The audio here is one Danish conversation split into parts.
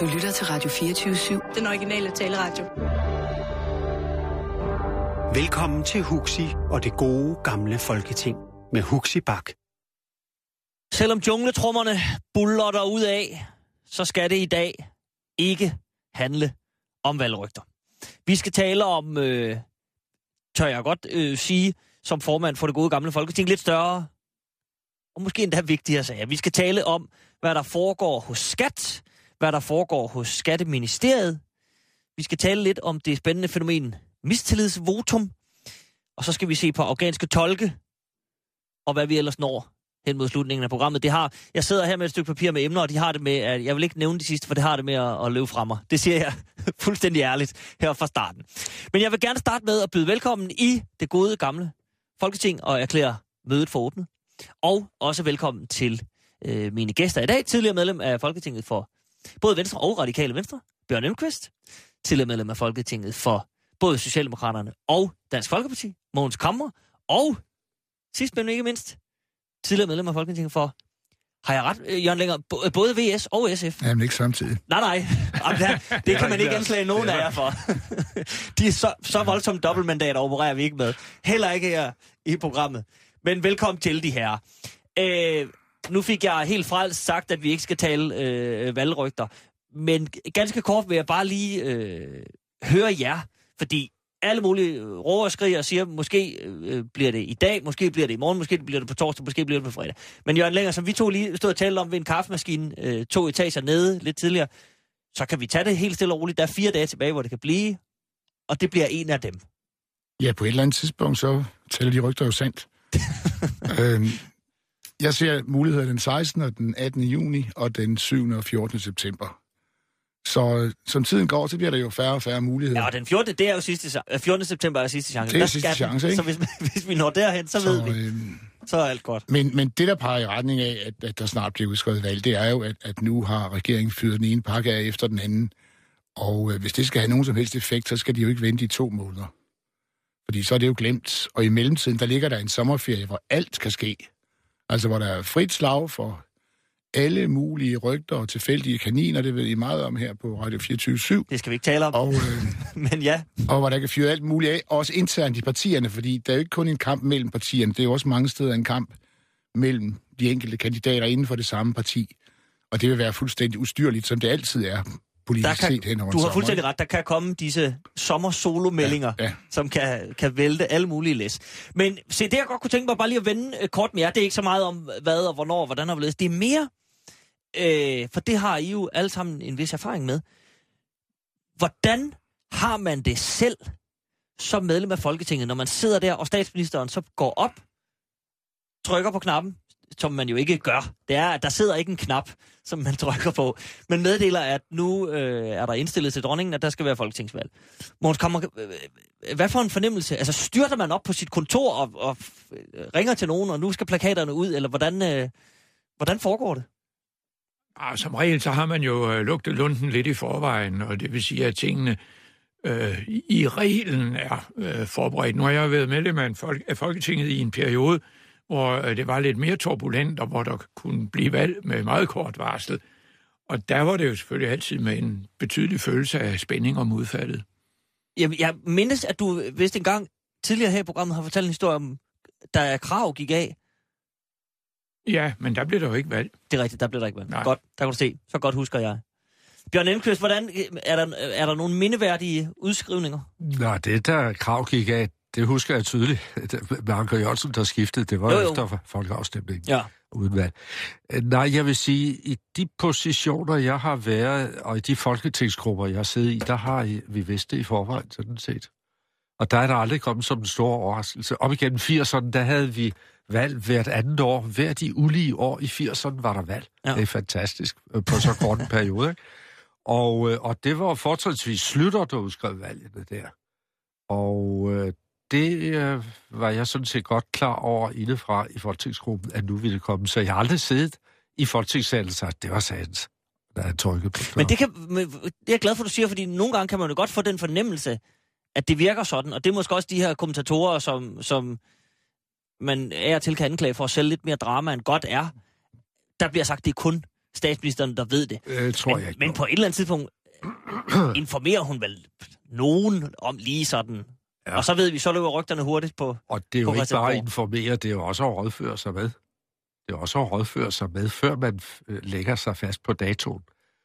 Du lytter til Radio 24/7. Den originale taleradio. Velkommen til Huxi og det gode gamle Folketing med Huxi Bak. Selvom jungletrummerne buller derud af, så skal det i dag ikke handle om valgrygter. Vi skal tale om, tør jeg godt sige, som formand for det gode gamle Folketing, lidt større og måske endda vigtigere sager. Vi skal tale om, hvad der foregår hos Skat, hvad der foregår hos Skatteministeriet. Vi skal tale lidt om det spændende fænomen mistillidsvotum. Og så skal vi se på afghanske tolke, og hvad vi ellers når hen mod slutningen af programmet. Jeg sidder her med et stykke papir med emner, og de har det med, at jeg vil ikke nævne de sidste, for det har det med at løbe fra mig. Det siger jeg fuldstændig ærligt her fra starten. Men jeg vil gerne starte med at byde velkommen i det gode gamle Folketing og erklære mødet for åbnet. Og også velkommen til mine gæster i dag. Tidligere medlem af Folketinget for både Venstre og Radikale Venstre, Bjørn Elmqvist. Tidligere medlem af Folketinget for både Socialdemokraterne og Dansk Folkeparti, Mogens Camre. Og sidst men ikke mindst, tidligere medlem af Folketinget for, har jeg ret, Jørgen Længer, både VS og SF? Jamen ikke samtidig. Nej. Det kan man ikke anklage nogen af jer for. De er så voldsomt dobbeltmandater opererer vi ikke med. Heller ikke her i programmet. Men velkommen til de her. Nu fik jeg helt frelst sagt, at vi ikke skal tale valgrygter. Men ganske kort vil jeg bare lige høre jer. Fordi alle mulige råber og skriger og siger, måske bliver det i dag, måske bliver det i morgen, måske bliver det på torsdag, måske bliver det på fredag. Men Jørgen Længer, som vi to lige stod og talte om ved en kaffemaskine 2 etager nede lidt tidligere, så kan vi tage det helt stille og roligt. Der er 4 dage tilbage, hvor det kan blive, og det bliver en af dem. Ja, på et eller andet tidspunkt, så tæller de rygter jo sandt. Jeg ser muligheder den 16. og den 18. juni og den 7. og 14. september. Så som tiden går, så bliver der jo færre og færre muligheder. Ja, og den 14. det er jo 14. september er sidste chance. Det er sidste chance, ikke? Så hvis vi når derhen, så ved vi. Så er alt godt. Men det, der peger i retning af, at der snart bliver udskrevet valg, det er jo, at nu har regeringen fyret den ene pakke af efter den anden. Og hvis det skal have nogen som helst effekt, så skal de jo ikke vente i 2 måneder. Fordi så er det jo glemt. Og i mellemtiden, der ligger der en sommerferie, hvor alt kan ske. Altså, hvor der er frit slag for alle mulige rygter og tilfældige kaniner, det ved I meget om her på Radio 24/7. Det skal vi ikke tale om, og, men ja. Og hvor der kan fyre alt muligt af, også internt i partierne, fordi der er jo ikke kun en kamp mellem partierne, det er jo også mange steder en kamp mellem de enkelte kandidater inden for det samme parti. Og det vil være fuldstændig ustyrligt, som det altid er politisk set hen over. Du har fuldstændig ret, der kan komme disse sommer-solo-meldinger, som kan vælte alle mulige læs. Men se, det jeg godt kunne tænke mig bare lige at vende kort med jer, det er ikke så meget om hvad og hvornår og hvordan og hvorledes. Det er mere, for det har I jo alle sammen en vis erfaring med. Hvordan har man det selv som medlem af Folketinget, når man sidder der, og statsministeren så går op, trykker på knappen, som man jo ikke gør. Det er, at der sidder ikke en knap, som man trykker på, men meddeler, at nu er der indstillet til dronningen, at der skal være folketingsvalg. Mogens Camre, hvad for en fornemmelse? Altså, styrter man op på sit kontor og ringer til nogen, og nu skal plakaterne ud, eller hvordan foregår det? Som regel, så har man jo lugtet lunden lidt i forvejen, og det vil sige, at tingene i reglen er forberedt. Nu har jeg været medlem af Folketinget i en periode, hvor det var lidt mere turbulent, og hvor der kunne blive valg med meget kort varsel. Og der var det jo selvfølgelig altid med en betydelig følelse af spænding om udfaldet. Jeg mindes, at du vist en gang tidligere her i programmet har fortalt en historie om, da Krag gik af. Ja, men der blev der jo ikke valg. Det er rigtigt, der blev der ikke valg. Nej. Godt, der kan du se. Så godt husker jeg. Bjørn Elmqvist, hvordan er der nogle mindeværdige udskrivninger? Nå, det der Krag gik af, det husker jeg tydeligt. Med Anker Jørgensen, der skiftede, det var jo efter folkeafstemningen. Ja. Uden valg. Nej, jeg vil sige, i de positioner, jeg har været, og i de folketingsgrupper, jeg har siddet i, der har vi vidst det i forvejen, sådan set. Og der er der aldrig kommet som en stor overraskelse. Op igennem 80'erne, der havde vi valg hvert andet år. Hvert de ulige år i 80'erne var der valg. Ja. Det er fantastisk på så kort en periode, ikke? Og det var fortrinsvis Slytter, der udskrev valgene der. Og det var jeg sådan set godt klar over indefra i folketingsgruppen, at nu ville det komme. Så jeg har aldrig siddet i folketingssalen, så det var sandt, der er trykket på. Men det er jeg glad for, du siger, fordi nogle gange kan man jo godt få den fornemmelse, at det virker sådan, og det er måske også de her kommentatorer, som man af og til kan anklage for at sælge lidt mere drama end godt er. Der bliver sagt, det er kun statsministeren, der ved det. Tror jeg ikke. Men på et eller andet tidspunkt informerer hun vel nogen om lige sådan. Ja. Og så ved vi, så løber rygterne hurtigt på. Og det er jo ikke bare at informere, det er jo også at rådføre sig med. Det er også at rådføre sig med, før man lægger sig fast på datoen.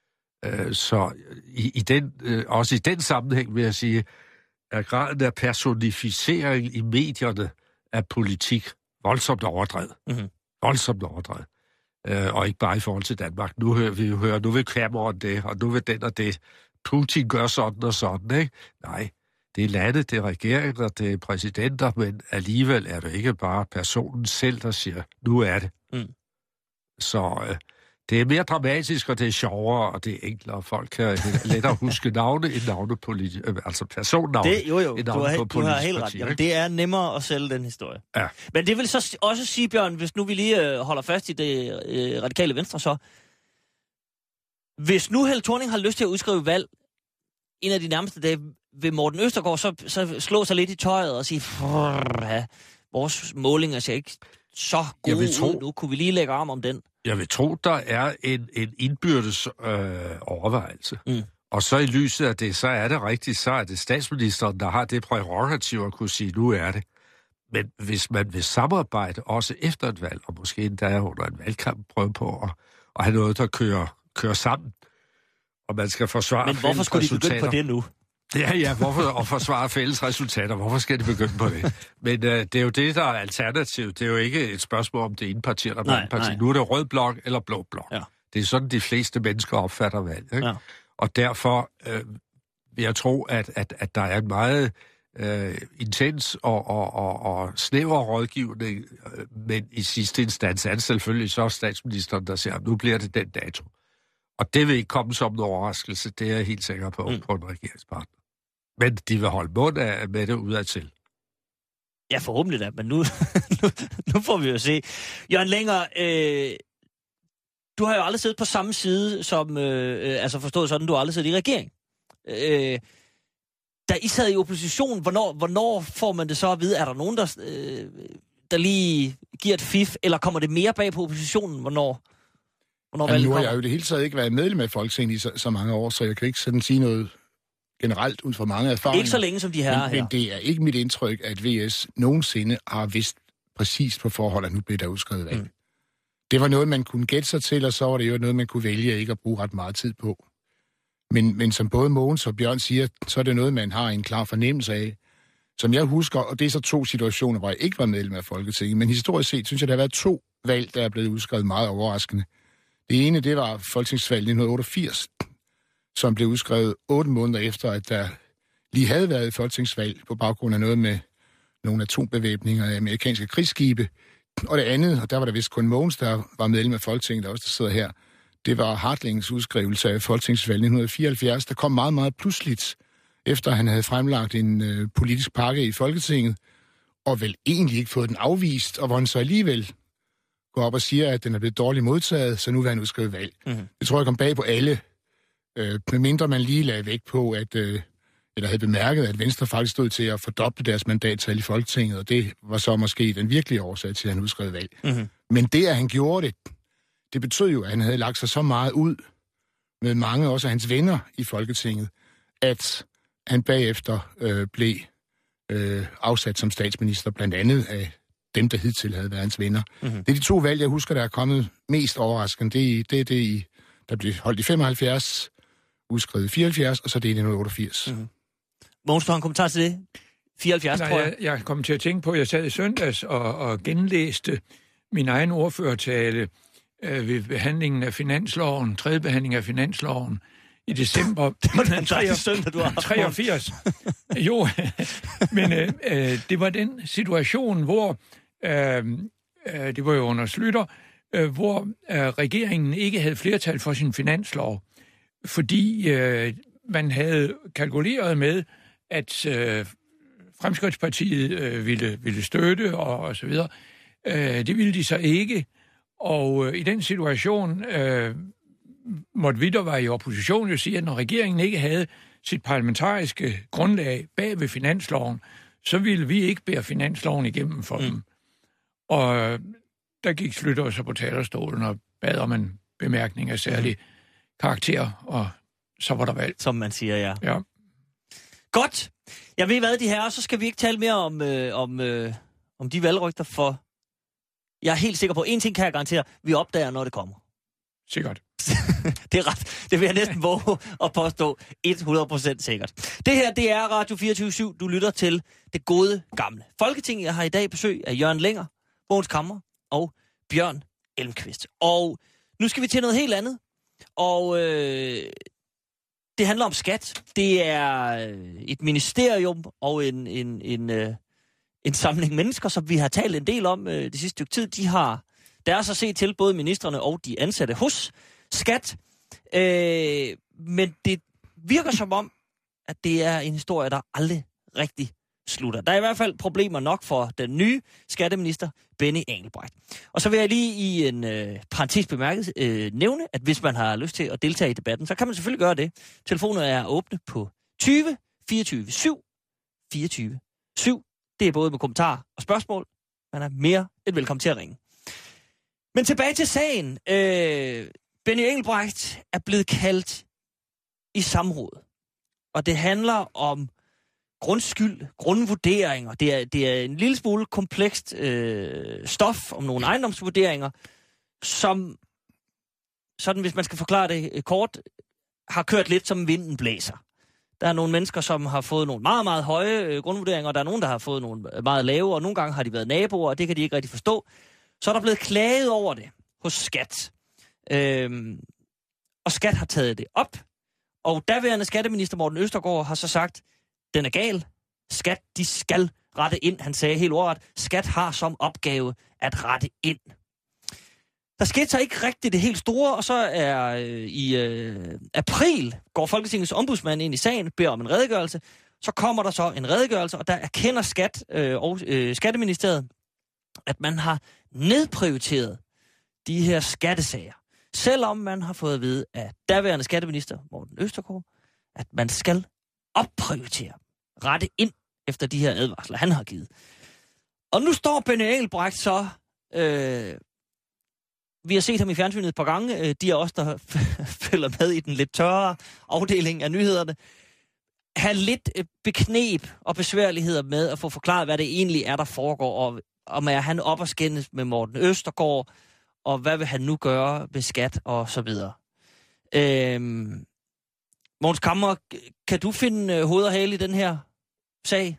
Så også i den sammenhæng vil jeg sige, at graden af personificering i medierne af politik voldsomt overdrevet. Mm-hmm. Voldsomt overdrevet. Og ikke bare i forhold til Danmark. Nu hører vi jo nu vil Cameron det, og nu vil den og det. Putin gør sådan og sådan, ikke? Nej, det er landet, det er regeringer, det er præsidenter, men alligevel er det ikke bare personen selv, der siger, nu er det. Mm. Så det er mere dramatisk, og det er sjovere, og det er enklere. Folk kan lettere huske navne end altså personnavne. Det, jo, du har helt ret. Jamen, det er nemmere at sælge den historie. Ja. Men det vil så også sige, Bjørn, hvis nu vi lige holder fast i det radikale venstre, så hvis nu Helle Thorning har lyst til at udskrive valg en af de nærmeste dage, vil Morten Østergaard så slå sig lidt i tøjet og sige, vores målinger ser ikke så gode ud nu. Kunne vi lige lægge arm om den? Jeg vil tro, der er en indbyrdes overvejelse. Mm. Og så i lyset af det, så er det rigtigt, så er det statsministeren, der har det prærogativ at kunne sige, nu er det. Men hvis man vil samarbejde også efter et valg, og måske endda under en valgkamp prøve på at have noget, der kører sammen, og man skal forsvare Men hvorfor skulle de begynde på det nu? Ja, hvorfor at forsvare fælles resultater? Hvorfor skal de begynde på det? Men det er jo det, der er alternativet. Det er jo ikke et spørgsmål om det ene parti eller det andet parti. Nu er det rød blok eller blå blok. Ja. Det er sådan, de fleste mennesker opfatter valg. Ikke? Ja. Og derfor vil jeg tro, at der er en meget intens og snæver rådgivning, men i sidste instans er det selvfølgelig så statsministeren, der siger, nu bliver det den dato. Og det vil ikke komme som en overraskelse, det er jeg helt sikker på en regeringspartner. Men de vil holde mund med det udadtil. Ja, forhåbentlig da, men nu får vi jo se. Jørgen Lenger, du har jo aldrig siddet på samme side som, altså forstået sådan, du har aldrig siddet i regering. Da I sad i opposition, hvornår får man det så at vide? Er der nogen, der lige giver et fif, eller kommer det mere bag på oppositionen? Hvornår nu har jeg jo det hele taget ikke været medlem af Folketinget i så mange år, så jeg kan ikke sådan sige noget generelt ud fra mange erfaringer. Ikke så længe som de her. Men det er ikke mit indtryk, at VS nogensinde har vidst præcis på forhold, at nu bliver der udskrevet valg. Mm. Det var noget, man kunne gætte sig til, og så var det jo noget, man kunne vælge ikke at bruge ret meget tid på. Men som både Mogens og Bjørn siger, så er det noget, man har en klar fornemmelse af. Som jeg husker, og det er så 2 situationer, hvor jeg ikke var medlem af Folketinget, men historisk set synes jeg, der har været 2 valg, der er blevet udskrevet meget overraskende. Det ene, det var folketingsvalget 1988, som blev udskrevet 8 måneder efter, at der lige havde været et folketingsvalg på baggrund af noget med nogle atombevæbninger af amerikanske krigsskibe. Og det andet, og der var der vist kun Mogens, der var medlem af Folketinget, der også der sidder her, det var Hartlings udskrivelse af folketingsvalget 1974, der kom meget, meget pludseligt, efter han havde fremlagt en politisk pakke i Folketinget, og vel egentlig ikke fået den afvist, og hvor han så alligevel går op og siger, at den er blevet dårligt modtaget, så nu vil han udskrive valg. Mm-hmm. Det tror jeg kom bag på alle, medmindre man lige lagde vægt på, eller havde bemærket, at Venstre faktisk stod til at fordoble deres mandattal i Folketinget, og det var så måske den virkelige årsag til, at han udskrev valg. Mm-hmm. Men det, at han gjorde det betød jo, at han havde lagt sig så meget ud med mange også af hans venner i Folketinget, at han bagefter blev afsat som statsminister, blandt andet af dem, der hidtil havde været hans venner. Mm-hmm. Det er de 2 valg, jeg husker, der er kommet mest overraskende. Det er det, der blev holdt i 75, udskrevet i 74, og så det i 1988. Mm-hmm. Mogens, du har en kommentar til det? 74, tror jeg. Jeg kom til at tænke på, at jeg sad i søndags og genlæste min egen ordførertale ved behandlingen af finansloven, 3. behandling af finansloven, i december 83. Jo, men det var den situation, hvor det var jo under Schlüter, hvor regeringen ikke havde flertal for sin finanslov, fordi man havde kalkuleret med, at Fremskridtspartiet ville støtte og så videre. Det ville de så ikke, og i den situation måtte vi, der var i opposition, jo sige, at når regeringen ikke havde sit parlamentariske grundlag bag ved finansloven, så ville vi ikke bære finansloven igennem for dem. Og der gik Schlüter så på talerstolen og bad om en bemærkning af særlig karakter, og så var der valg. Som man siger, ja. Ja. Godt. Jeg ved hvad, de her, så skal vi ikke tale mere om de valgrygter, for jeg er helt sikker på, en ting kan jeg garantere, vi opdager, når det kommer. Sikkert. Det er ret. Det vil jeg næsten våge at påstå 100% sikkert. Det her, det er Radio 24/7. Du lytter til det gode gamle Folketing. Jeg har i dag besøg af Jørgen Lenger, Mogens Camre og Bjørn Elmquist. Og nu skal vi til noget helt andet. Og det handler om skat. Det er et ministerium og en samling mennesker, som vi har talt en del om det sidste stykke tid. De har deres at se til, både ministerne og de ansatte hos skat. Men det virker som om, at det er en historie, der aldrig rigtig slutter. Der er i hvert fald problemer nok for den nye skatteminister, Benny Engelbrecht. Og så vil jeg lige i en parentes bemærket nævne, at hvis man har lyst til at deltage i debatten, så kan man selvfølgelig gøre det. Telefonen er åbne på 20 24 7 24 7. Det er både med kommentarer og spørgsmål. Man er mere end velkommen til at ringe. Men tilbage til sagen. Benny Engelbrecht er blevet kaldt i samråd. Og det handler om grundskyld, grundvurderinger. Det er en lille smule komplekst stof om nogle ejendomsvurderinger, som, sådan hvis man skal forklare det kort, har kørt lidt som vinden blæser. Der er nogle mennesker, som har fået nogle meget, meget høje grundvurderinger, og der er nogen, der har fået nogle meget lave, og nogle gange har de været naboer, og det kan de ikke rigtig forstå. Så er der blevet klaget over det hos skat. Og skat har taget det op, og daværende skatteminister Morten Østergaard har så sagt, den er gal. Skat, de skal rette ind. Han sagde helt ordret, skat har som opgave at rette ind. Der skete så ikke rigtigt det helt store, og så er i april går Folketingets ombudsmand ind i sagen, beder om en redegørelse. Så kommer der så en redegørelse, og der erkender skat og Skatteministeriet, at man har nedprioriteret de her skattesager. Selvom man har fået at vide af daværende skatteminister Morten Østergaard, at man skal opprioritere, rette ind efter de her advarsler, han har givet. Og nu står Benny Engelbrecht så, vi har set ham i fjernsynet et par gange, de er også der følger med i den lidt tørre afdeling af nyhederne, har lidt bekneb og besværligheder med at få forklaret, hvad det egentlig er, der foregår, og om er han op og skændes med Morten Østergaard, og hvad vil han nu gøre med skat, og så videre. Mogens Camre, kan du finde hoved og hale i den her sag?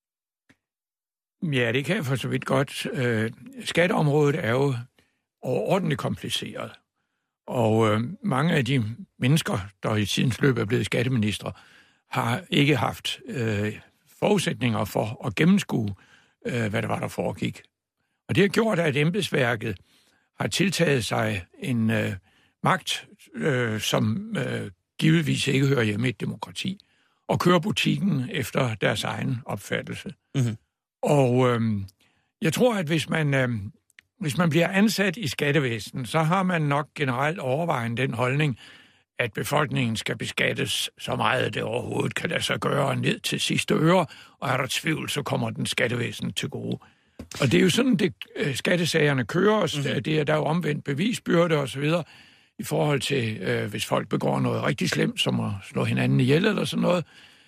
Ja, det kan jeg for så vidt godt. Skatteområdet er jo overordentligt kompliceret. Og mange af de mennesker, der i tidens løb er blevet skatteministre, har ikke haft forudsætninger for at gennemskue, hvad det var, der foregik. Og det har gjort, at embedsværket har tiltaget sig en magt, som givetvis ikke hører hjemme i et demokrati, og kører butikken efter deres egen opfattelse. Mm-hmm. Og jeg tror, at hvis man bliver ansat i skattevæsenet, så har man nok generelt overvejende den holdning, at befolkningen skal beskattes så meget, det overhovedet kan lade sig gøre ned til sidste øre, og er der tvivl, så kommer den skattevæsen til gode. Og det er jo sådan, det skattesagerne kører, der er jo omvendt bevisbyrde og så videre, i forhold til, hvis folk begår noget rigtig slemt, som at slå hinanden ihjel eller sådan noget,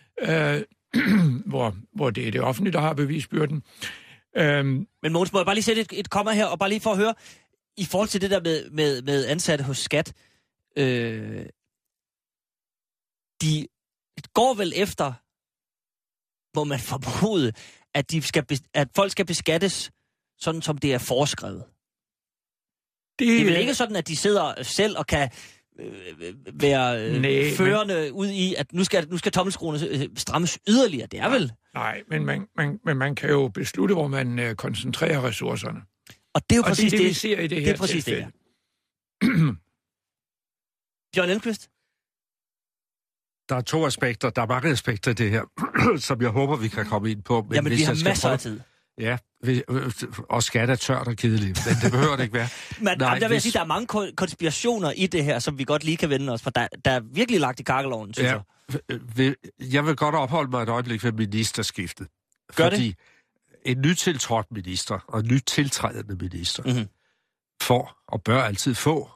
hvor det er det offentlige, der har bevisbyrden. Men Mogens, må jeg bare lige sætte et komma her, og bare lige for at høre, i forhold til det der med ansatte hos skat, de går vel efter, hvor man formode, at folk skal beskattes sådan, som det er foreskrevet. Det er vel ikke sådan, at de sidder selv og kan være førende ud i, at nu skal tommelskruerne strammes yderligere. Det er vel? Nej, men man kan jo beslutte, hvor man koncentrerer ressourcerne. Og det er jo præcis det, vi ser i det her tilfælde. Bjørn Elmquist? Der er to aspekter. Der er mange aspekter i det her, som jeg håber, vi kan komme ind på. Men jamen, vi har masser af tid. Ja, og skat er tørt og kedeligt, men det behøver det ikke være. Men der vil jeg sige, der er mange konspirationer i det her, som vi godt lige kan vende os, for der er virkelig lagt i kakkelovnen, synes jeg. Jeg vil godt opholde mig et øjeblik ved ministerskiftet. Fordi en nytiltrådt minister og en nytiltrædende minister får og bør altid få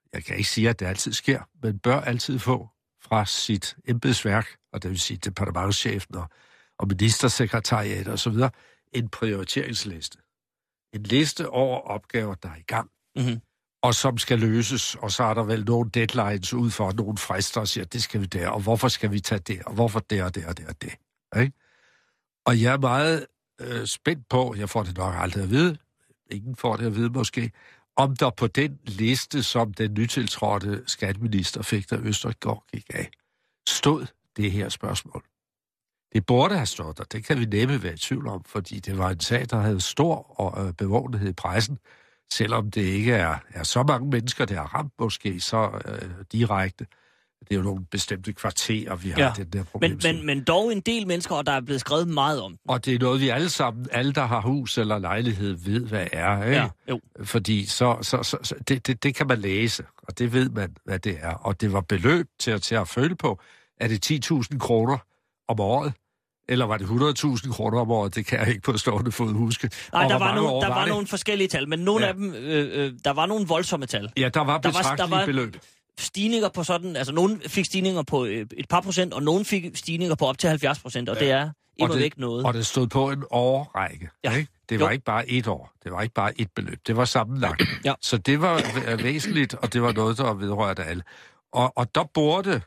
jeg kan ikke sige, at det altid sker, men bør altid få fra sit embedsværk, og det vil sige departementschefen og ministersekretariat og så videre, en prioriteringsliste. En liste over opgaver, der er i gang, og som skal løses, og så er der vel nogle deadlines ud for nogle frister, og siger, det skal vi der, og hvorfor skal vi tage det, og hvorfor det og det og det og det. Ikke? Og jeg er meget spændt på, jeg får det nok aldrig at vide, ingen får det at vide måske, om der på den liste, som den nytiltrådte skatteminister fik, da Østergaard gik af, stod det her spørgsmål. Det burde have stået der, det kan vi næppe være i tvivl om, fordi det var en sag, der havde stor bevågenhed i pressen, selvom det ikke er så mange mennesker, der har ramt måske så direkte. Det er jo nogle bestemte kvarterer, vi har den der problem. Men dog en del mennesker, og der er blevet skrevet meget om. Og det er noget, vi alle sammen, alle der har hus eller lejlighed, ved, hvad er. Ikke? Ja, jo. Fordi så det kan man læse, og det ved man, hvad det er. Og det var beløb til at føle på. Er det 10.000 kroner om året? Eller var det 100.000 kroner om året? Det kan jeg ikke på stående fod huske. Nej, der var nogle forskellige tal, men nogle af dem, der var nogle voldsomme tal. Ja, der var betragtelige beløb. Stigninger på sådan, altså nogen fik stigninger på et par procent, og nogen fik stigninger på op til 70%, og det er imod væk noget. Og det stod på en årrække. Ja. Ikke? Det var ikke bare et år, det var ikke bare et beløb, det var sammenlagt. Ja. Så det var væsentligt, og det var noget, der vedrørte alle. Og der burde,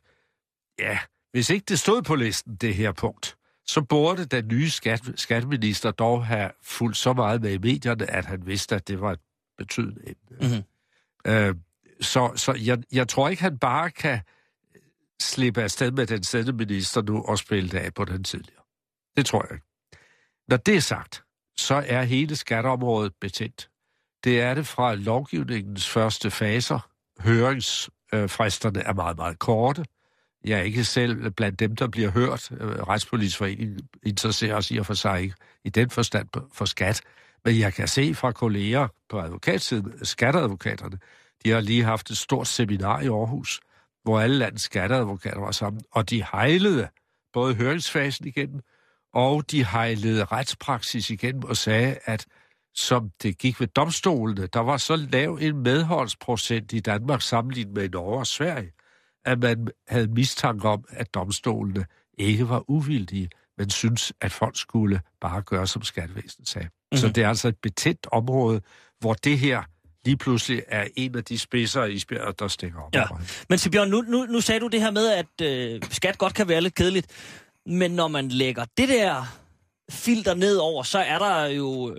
hvis ikke det stod på listen, det her punkt, så burde den nye skatteminister dog have fulgt så meget med i medierne, at han vidste, at det var et betydende emne. Mm-hmm. Så jeg tror ikke, han bare kan slippe afsted med den siddende minister nu og spille det af på den tidligere. Det tror jeg ikke. Når det er sagt, så er hele skatteområdet betændt. Det er det fra lovgivningens første faser. Høringsfristerne er meget, meget korte. Jeg er ikke selv blandt dem, der bliver hørt. Retspolitisk Forening interesserer os i og for sig ikke i den forstand for skat. Men jeg kan se fra kolleger på advokatsiden, skatteadvokaterne, de har lige haft et stort seminar i Aarhus, hvor alle landets skatteadvokater var sammen, og de hejlede både høringsfasen igennem, og de hejlede retspraksis igennem og sagde, at som det gik ved domstolene, der var så lav en medholdsprocent i Danmark sammenlignet med Norge og Sverige, at man havde mistanke om, at domstolene ikke var uvildige, men synes, at folk skulle bare gøre, som skattevæsenet sagde. Mm-hmm. Så det er altså et betændt område, hvor det her lige pludselig er en af de spidser i isbjerget, der stikker op. Ja. Men Sigbjørn, nu sagde du det her med, at skat godt kan være lidt kedeligt, men når man lægger det der filter ned over, så er der jo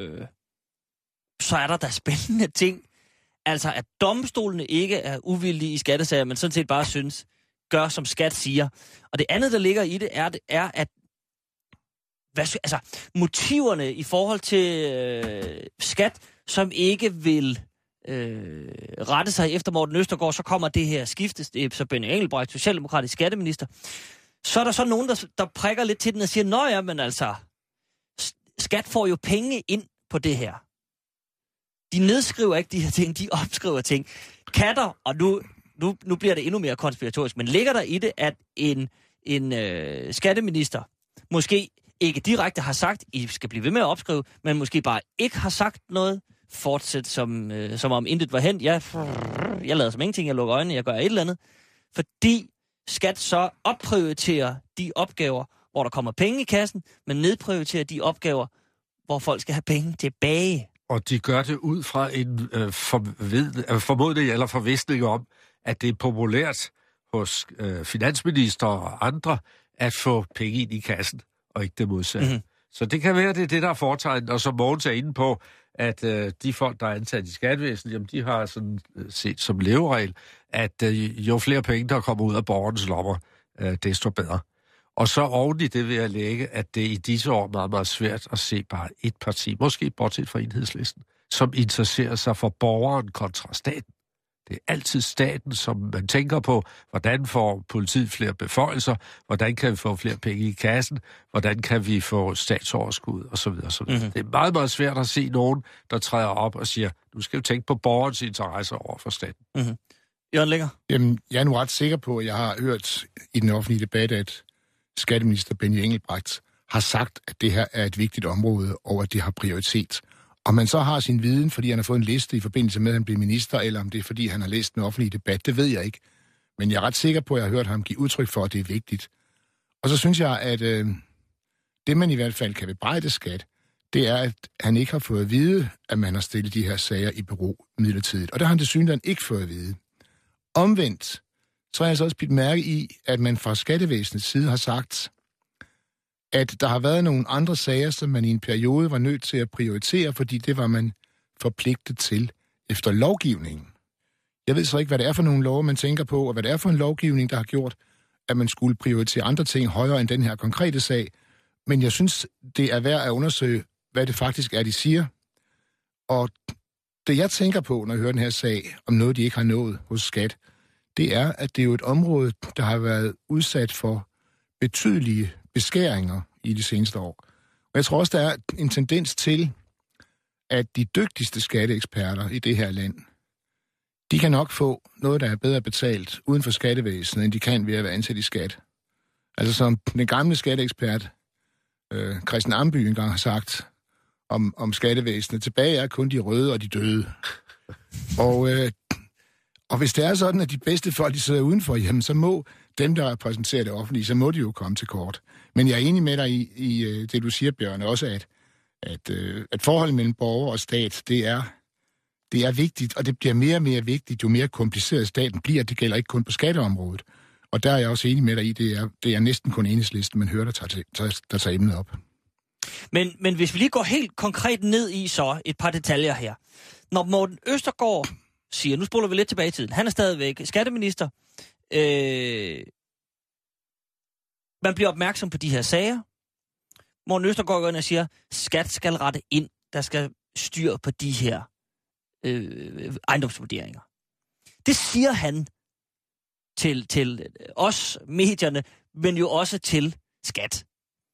så er der da spændende ting. Altså, at domstolene ikke er uvildige i skattesager, men sådan set bare synes, gør som skat siger. Og det andet, der ligger i det, er at motiverne i forhold til skat, som ikke vil rette sig efter Morten Østergaard, så kommer det her skiftes, det er så Benny Engelbrecht, socialdemokratisk skatteminister. Så er der så nogen, der prikker lidt til den og siger, nå ja, men altså, skat får jo penge ind på det her. De nedskriver ikke de her ting, de opskriver ting. Kan der, og nu bliver det endnu mere konspiratorisk, men ligger der i det, at en skatteminister måske ikke direkte har sagt, I skal blive ved med at opskrive, men måske bare ikke har sagt noget, fortsæt som om intet var hent. Jeg lader som ingenting, jeg lukker øjnene, jeg gør et eller andet. Fordi skat så opprioriterer de opgaver, hvor der kommer penge i kassen, men nedprioriterer de opgaver, hvor folk skal have penge tilbage. Og de gør det ud fra en formodning eller forvisning om, at det er populært hos finansminister og andre at få penge ind i kassen, og ikke det modsatte. Mm-hmm. Så det kan være, det er det, der er foretegnet, og som Mogens er inde på, at de folk, der er ansat i skattevæsenet, jamen, de har sådan set som leveregel, at jo flere penge, der kommer ud af borgernes lommer, desto bedre. Og så oven i det vil jeg lægge, at det i disse år er meget, meget svært at se bare et parti, måske bortset fra Enhedslisten, som interesserer sig for borgeren kontra staten. Det er altid staten, som man tænker på, hvordan får politiet flere beføjelser, hvordan kan vi få flere penge i kassen, hvordan kan vi få statsoverskud osv. Mm-hmm. Det er meget, meget svært at se nogen, der træder op og siger, nu skal vi tænke på borgerens interesser over for staten. Mm-hmm. Jørgen Lækker? Jamen, jeg er nu ret sikker på, at jeg har hørt i den offentlige debat, at skatteminister Benny Engelbrecht har sagt, at det her er et vigtigt område, og at det har prioritet. Om man så har sin viden, fordi han har fået en liste i forbindelse med, at han bliver minister, eller om det er, fordi han har læst den offentlige debat, det ved jeg ikke. Men jeg er ret sikker på, at jeg har hørt ham give udtryk for, at det er vigtigt. Og så synes jeg, at det man i hvert fald kan bebrejde Skat, det er, at han ikke har fået at vide, at man har stillet de her sager i bero midlertidigt. Og der har han tilsyneladende ikke fået at vide. Omvendt, så har jeg altså også bidt mærke i, at man fra skattevæsenets side har sagt, at der har været nogle andre sager, som man i en periode var nødt til at prioritere, fordi det var man forpligtet til efter lovgivningen. Jeg ved så ikke, hvad det er for nogle love, man tænker på, og hvad det er for en lovgivning, der har gjort, at man skulle prioritere andre ting højere end den her konkrete sag. Men jeg synes, det er værd at undersøge, hvad det faktisk er, de siger. Og det, jeg tænker på, når jeg hører den her sag, om noget, de ikke har nået hos Skat, det er, at det er jo et område, der har været udsat for betydelige beskæringer i de seneste år. Og jeg tror også, der er en tendens til, at de dygtigste skatteeksperter i det her land, de kan nok få noget, der er bedre betalt uden for skattevæsenet, end de kan ved at være ansat i skat. Altså som den gamle skatteekspert, Christian Amby engang har sagt om skattevæsenet, tilbage er kun de røde og de døde. Og hvis det er sådan, at de bedste folk, de sidder udenfor, jamen så må dem, der repræsenterer det offentlige, så må de jo komme til kort. Men jeg er enig med dig i det, du siger, Bjørn, også at forholdet mellem borger og stat, det er vigtigt, og det bliver mere og mere vigtigt, jo mere kompliceret staten bliver. Det gælder ikke kun på skatteområdet. Og der er jeg også enig med dig i, det er næsten kun Enhedslisten, man hører, der tager emnet op. Men hvis vi lige går helt konkret ned i så et par detaljer her. Når Morten Østergaard siger, nu spoler vi lidt tilbage i tiden, han er stadigvæk skatteminister, man bliver opmærksom på de her sager. Morten Østergaard går ind og siger, skat skal rette ind, der skal styr på de her ejendomsvurderinger. Det siger han til os, medierne, men jo også til skat.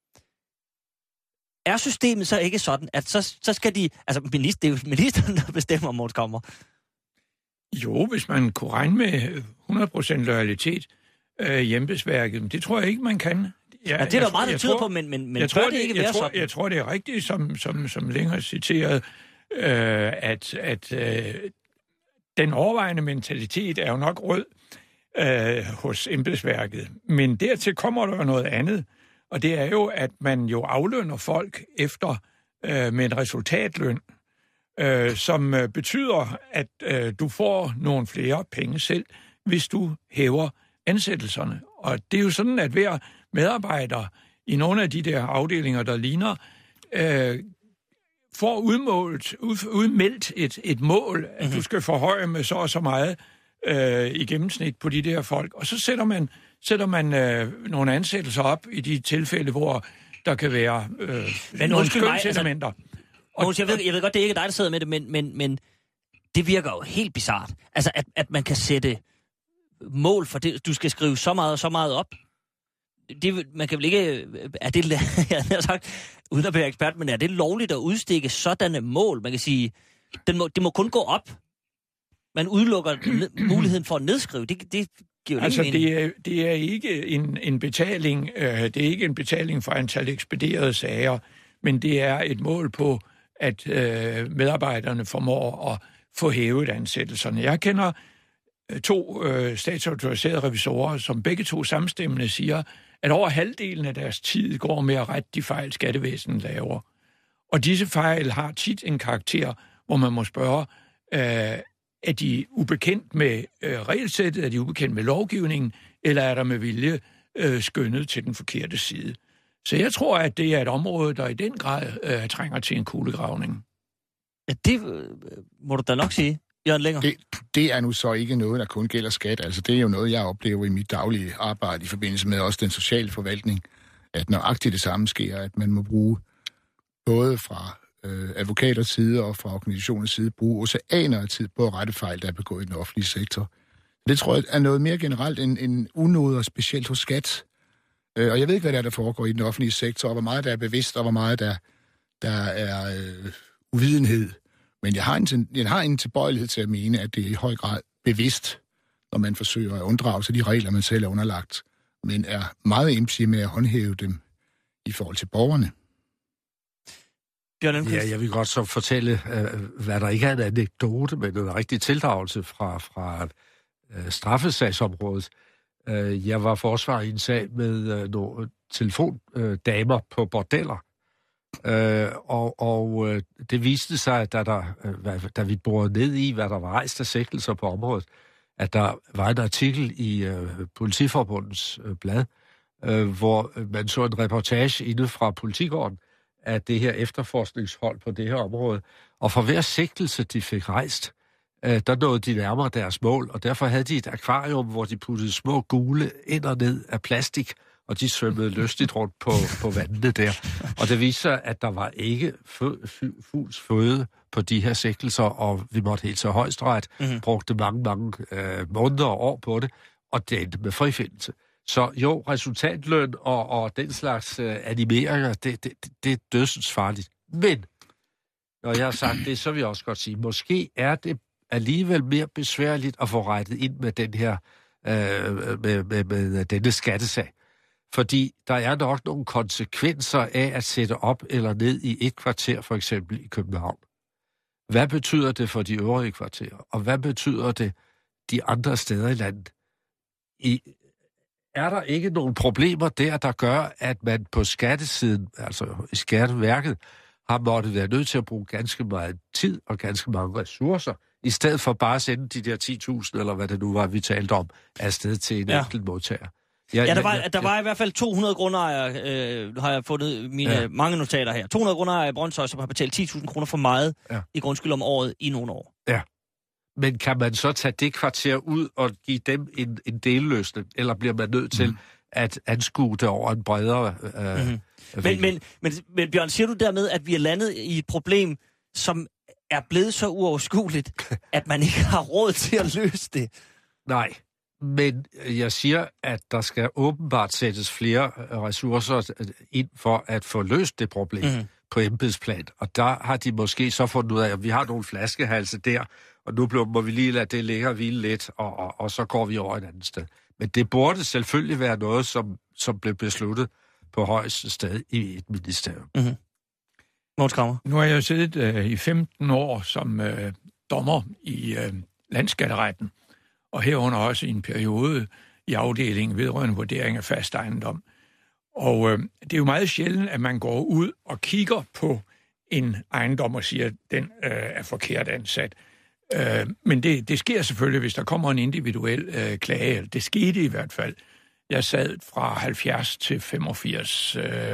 Er systemet så ikke sådan, at så skal de... Altså, det er jo ministeren, der bestemmer, om det kommer. Jo, hvis man kunne regne med 100% loyalitet i embedsværket, det tror jeg ikke, man kan. Det er der meget, der tyder på, men jeg tror, det ikke være sådan. Jeg tror, det er rigtigt, som længere citeret, at den overvejende mentalitet er jo nok rød hos embedsværket. Men dertil kommer der noget andet, og det er jo, at man jo aflønner folk efter med en resultatløn, som betyder, at du får nogle flere penge selv, hvis du hæver ansættelserne. Og det er jo sådan, at hver medarbejder i nogle af de der afdelinger, der ligner, får udmeldt et mål, at du skal forhøje med så og så meget i gennemsnit på de der folk. Og så sætter man nogle ansættelser op i de tilfælde, hvor der kan være nogle skønselementer. Jeg ved godt, det er ikke dig, der sidder med det, men det virker jo helt bizart. Altså, at man kan sætte mål for det. Du skal skrive så meget og så meget op. Man kan vel ikke... jeg har sagt, uden at være ekspert, men er det lovligt at udstikke sådanne mål? Man kan sige, det må kun gå op. Man udelukker muligheden for at nedskrive. Det giver jo altså, det er ikke en betaling. Det er ikke en betaling for antal ekspederede sager, men det er et mål på, at medarbejderne formår at få hævet ansættelserne. Jeg kender 2 statsautoriserede revisorer, som begge 2 samstemmende siger, at over halvdelen af deres tid går med at rette de fejl, skattevæsenet laver. Og disse fejl har tit en karakter, hvor man må spørge, er de ubekendt med regelsættet, er de ubekendt med lovgivningen, eller er der med vilje skønnet til den forkerte side? Så jeg tror, at det er et område, der i den grad trænger til en kulegravning. Ja, det må du da nok sige, Jørgen Lenger. Det er nu så ikke noget, der kun gælder skat. Altså, det er jo noget, jeg oplever i mit daglige arbejde i forbindelse med også den sociale forvaltning, at nøjagtigt det samme sker, at man må bruge både fra advokaters side og fra organisationens side bruge oceaner af tid på at rette fejl, der er begået i den offentlige sektor. Det tror jeg er noget mere generelt end unåder, specielt hos skat. Og jeg ved ikke, hvad der foregår i den offentlige sektor, og hvor meget der er bevidst, og hvor meget der er uvidenhed. Men jeg har en tilbøjelighed til at mene, at det er i høj grad bevidst, når man forsøger at unddrage sig de regler, man selv er underlagt, men er meget emsig med at håndhæve dem i forhold til borgerne. Bjørn Lindqvist? Ja, jeg vil godt så fortælle, hvad der ikke er en anekdote, men en rigtig tildragelse fra straffesagsområdet. Jeg var forsvarer i en sag med nogle telefondamer på bordeller. Og det viste sig, at da vi borede ned i, hvad der var rejst af sigtelser på området, at der var en artikel i Politiforbundets blad, hvor man så en reportage inde fra Politigården af det her efterforskningshold på det her område. Og for hver sigtelse, de fik rejst, der nåede de nærmere deres mål, og derfor havde de et akvarium, hvor de puttede små gule ind og ned af plastik, og de svømmede lystigt rundt på vandene der. Og det viste sig, at der var ikke fugls føde på de her sigtelser, og vi måtte helt så højesteret, brugte mange måneder og år på det, og det endte med frifindelse. Så jo, resultatløn og den slags animeringer, det er dødsensfarligt. Men, når jeg har sagt det, så vil jeg også godt sige, måske er det alligevel mere besværligt at få rettet ind med den her med denne skattesag. Fordi der er nok nogle konsekvenser af at sætte op eller ned i et kvarter, for eksempel i København. Hvad betyder det for de øvrige kvarterer? Og hvad betyder det de andre steder i landet? Er der ikke nogle problemer der gør, at man på skattesiden, altså i Skatteværket, har måttet være nødt til at bruge ganske meget tid og ganske mange ressourcer, i stedet for bare at sende de der 10.000, eller hvad det nu var, vi talte om, afsted til en enkelt modtager? Der var i hvert fald 200 grundejere, har jeg fundet mine mange notater her. 200 grundejere i Brønshøj, som har betalt 10.000 kroner for meget i grundskyld om året i nogle år. Ja. Men kan man så tage det kvarter ud og give dem en delløsning, eller bliver man nødt til at anskue det over en bredere... Men Bjørn, siger du dermed, at vi er landet i et problem, som er blevet så uoverskueligt, at man ikke har råd til at løse det? Nej, men jeg siger, at der skal åbenbart sættes flere ressourcer ind for at få løst det problem på embedsplan. Og der har de måske så fundet ud af, at vi har nogle flaskehalse der, og nu må vi lige lade det ligge og hvile lidt, og så går vi over et andet sted. Men det burde selvfølgelig være noget, som blev besluttet på højeste sted i et ministerium. Nu har jeg siddet i 15 år som dommer i Landsskatteretten, og herunder også i en periode i afdelingen vedrørende vurdering af fast ejendom. Og det er jo meget sjældent, at man går ud og kigger på en ejendom og siger, at den er forkert ansat. Men det sker selvfølgelig, hvis der kommer en individuel klage. Det skete i hvert fald. Jeg sad fra 70 til 85,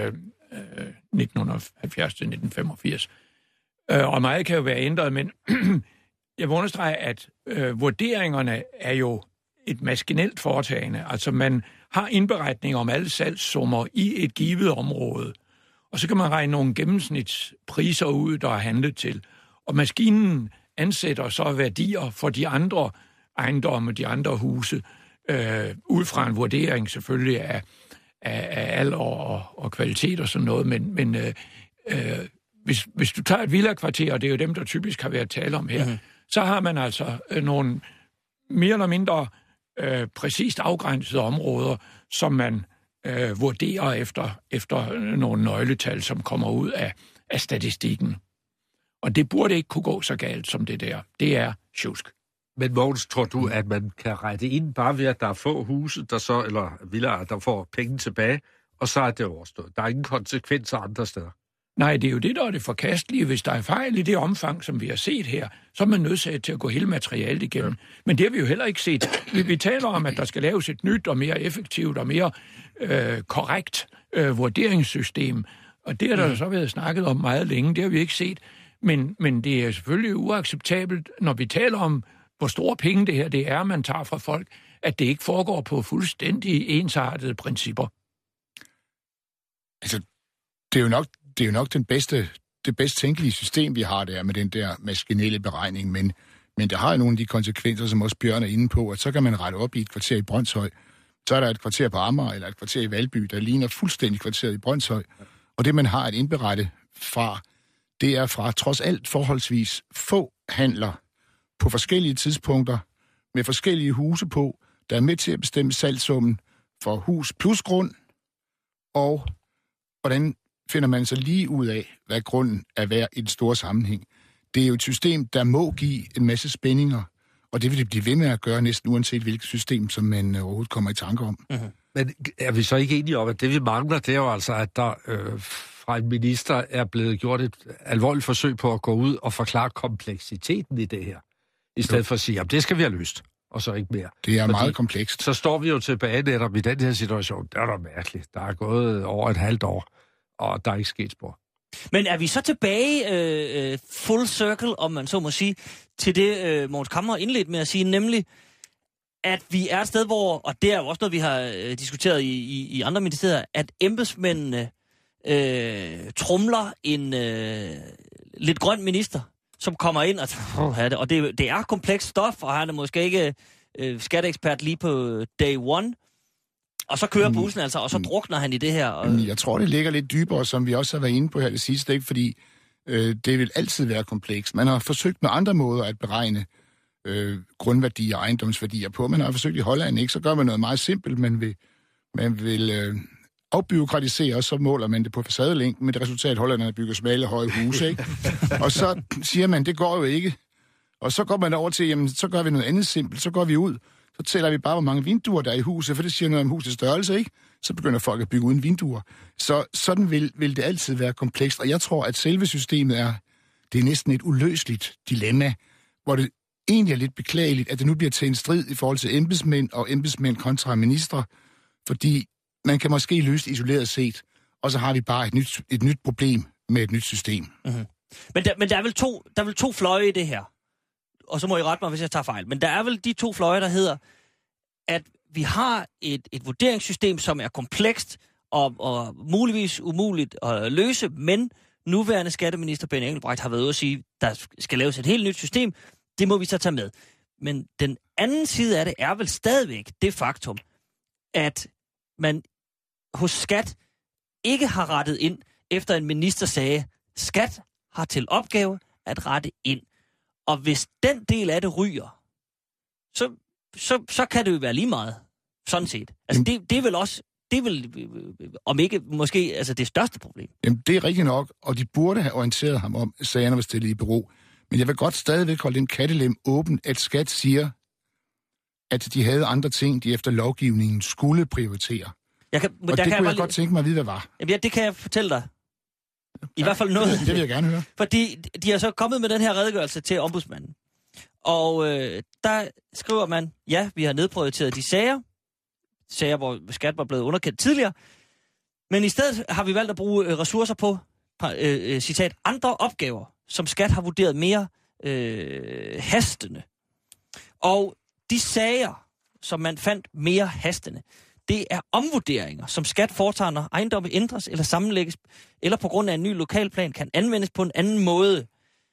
1970 til 1985. Og meget kan jo være ændret, men jeg vil understrege, at vurderingerne er jo et maskinelt foretagende. Altså man har indberetninger om alle salgssummer i et givet område, og så kan man regne nogle gennemsnitspriser ud, der er handlet til. Og maskinen ansætter så værdier for de andre ejendomme, de andre huse, ud fra en vurdering selvfølgelig af alder og kvalitet og sådan noget, men hvis du tager et villakvarter, og det er jo dem, der typisk har været tale om her, så har man altså nogle mere eller mindre præcist afgrænsede områder, som man vurderer efter nogle nøgletal, som kommer ud af statistikken. Og det burde ikke kunne gå så galt som det der. Det er sjusk. Men Mogens, tror du, at man kan rette ind bare ved, at der er få huse, eller villaer, der får penge tilbage, og så er det overstået? Der er ingen konsekvenser andre steder. Nej, det er jo det, der er det forkastelige. Hvis der er fejl i det omfang, som vi har set her, så er man nødsaget til at gå hele materialet igennem. Ja. Men det har vi jo heller ikke set. Vi taler om, at der skal laves et nyt og mere effektivt og mere korrekt vurderingssystem. Og det har der så været snakket om meget længe. Det har vi ikke set. Men det er selvfølgelig uacceptabelt, når vi taler om, hvor store penge det her det er, man tager fra folk, at det ikke foregår på fuldstændig ensartede principper. Altså, det er jo nok det bedst tænkelige system, vi har der med den der maskinelle beregning, men der har jo nogle af de konsekvenser, som også Bjørn er inde på, at så kan man rette op i et kvarter i Brønshøj, så er der et kvarter på Amager eller et kvarter i Valby, der ligner fuldstændig kvarteret i Brønshøj, og det man har at indberette fra, det er fra trods alt forholdsvis få handler på forskellige tidspunkter, med forskellige huse på, der er med til at bestemme salgssummen for hus plus grund, og hvordan finder man så lige ud af, hvad grunden er værd i den store sammenhæng. Det er jo et system, der må give en masse spændinger, og det vil det blive ved med at gøre næsten uanset hvilket system, som man overhovedet kommer i tanke om. Mm-hmm. Men er vi så ikke enige om, at det vi mangler, det er jo altså, at der fra en minister er blevet gjort et alvorligt forsøg på at gå ud og forklare kompleksiteten i det her, i stedet for at sige, at det skal vi have løst, og så ikke mere. Det er meget komplekst. Så står vi jo tilbage netop i den her situation. Det er da mærkeligt. Der er gået over et halvt år, og der er ikke sket spor. Men er vi så tilbage full circle, om man så må sige, til det, Mogens Camre indledt med at sige, nemlig, at vi er et sted, hvor, og det er jo også noget, vi har diskuteret i andre ministerier, at embedsmændene tromler en lidt grøn minister, som kommer ind og det er komplekst stof, og han er måske ikke skatteekspert lige på day one. Og så kører bussen altså, og så drukner han i det her. Og... Jeg tror, det ligger lidt dybere, som vi også har været inde på her det sidste, ikke? Fordi det vil altid være komplekst. Man har forsøgt med andre måder at beregne grundværdier og ejendomsværdier på. Man har forsøgt i Holland, ikke? Så gør man noget meget simpelt. Man vil afbureaukratisere, og så måler man det på facadelængden med det resultat, at hollænderne bygger smalle, høje huse, ikke? Og så siger man, det går jo ikke. Og så går man over til, jamen, så gør vi noget andet simpelt. Så går vi ud, så tæller vi bare, hvor mange vinduer der er i huset, for det siger noget om husets størrelse, ikke? Så begynder folk at bygge uden vinduer. Så sådan vil det altid være komplekst, og jeg tror, at selve systemet det er næsten et uløseligt dilemma, hvor det egentlig er lidt beklageligt, at det nu bliver til en strid i forhold til embedsmænd og embedsmænd kontra ministre, fordi man kan måske løse det isoleret set, og så har vi bare et nyt problem med et nyt system. Mm-hmm. Men der er vel to fløje i det her. Og så må I rette mig, hvis jeg tager fejl. Men der er vel de to fløje, der hedder, at vi har et vurderingssystem, som er komplekst og muligvis umuligt at løse, men nuværende skatteminister Benny Engelbrecht har været ude at sige, at der skal laves et helt nyt system. Det må vi så tage med. Men den anden side af det er vel stadigvæk det faktum, at man hos Skat ikke har rettet ind, efter en minister sagde, Skat har til opgave at rette ind. Og hvis den del af det ryger, så kan det jo være lige meget, sådan set. Altså det er vel også, det er vel, om ikke måske, altså det største problem. Jamen det er rigtigt nok, og de burde have orienteret ham om, at sagerne var stillet i bero. Men jeg vil godt stadigvæk holde den kattelem åben, at Skat siger, at de havde andre ting, de efter lovgivningen skulle prioritere. Og det kunne jeg godt tænke mig at vide, hvad var. Jamen, det kan jeg fortælle dig. I hvert fald noget. Det vil jeg gerne høre. Fordi de er så kommet med den her redegørelse til ombudsmanden. Og der skriver man, ja, vi har nedprioriteret de sager, hvor Skat var blevet underkendt tidligere. Men i stedet har vi valgt at bruge ressourcer på, citat, andre opgaver, som Skat har vurderet mere hastende. Og de sager, som man fandt mere hastende, det er omvurderinger, som Skat foretager, når ejendomme ændres eller sammenlægges, eller på grund af en ny lokalplan kan anvendes på en anden måde.